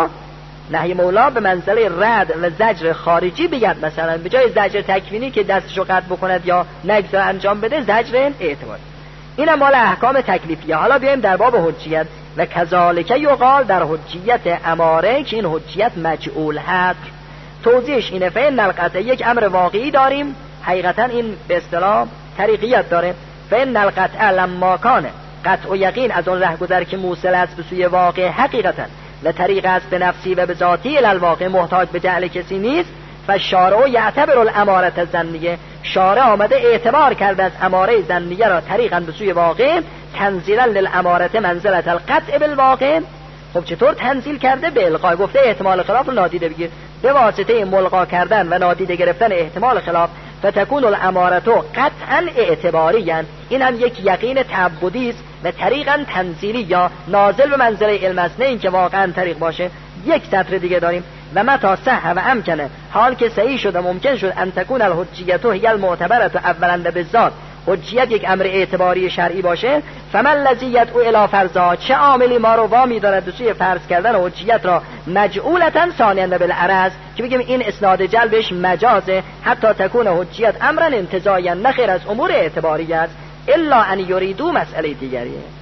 مولا به منزله رد و زجر خارجی بیاد، مثلا به جای زجر تکوینی که دستشو قطع بکند یا نگذار انجام بده، زجر اعتباری. این هم مال احکام تکلیفیه. حالا بیایم در باب حجیت. و کذالک یقال، در حجیت اماره که این حجیت مجعول هست، توضیحش اینه. فإن القطع، یک امر واقعی داریم، حقیقتا این به اصطلاح طریقیت داره. فإن القطع لما کان، قطع و یقین از اون رهگذر که موصل است به سوی واقع حقیقتا و طریق است به نفسی و به ذاتی الواقع، محتاج به جعل کسی نیست. فالشارع یعتبر الاماره الظنیه، شارع آمده اعتبار کرده از اماره ظنیه را طریقا به سوی واقع، تنزیلا للاماره منزلت القطع بالواقع. خب چطور تنزیل کرده؟ به القا، گفته احتمال خلاف رو نادیده بگیر، به واسطه ملغا کردن و نادیده گرفتن احتمال خلاف. فتكون الاماره قطعا اعتباریا، این هم یک یقین تعبدی است و طریقا تنزیلی یا نازل به منزله علم است، نه اینکه واقعا طریق باشه. یک سطر دیگه داریم. و متا صح و امکنه، حال که صحیح شد و ممکن شد، ان تکون الحجیت هی المعتبره اولا و بالذات، حجیت یک امر اعتباری شرعی باشه. فمن الذی یدعو الی فرضا، چه عاملی ما رو وامی دارد به سوی فرض کردن حجیت را مجعولتا ثانیا بالعرض، که بگیم این اسناد جلبش مجازه، حتی تکون حجیت امرا انتزاعیا، نخیر از امور اعتباری است، الا ان یریدو، مسئله دیگریه.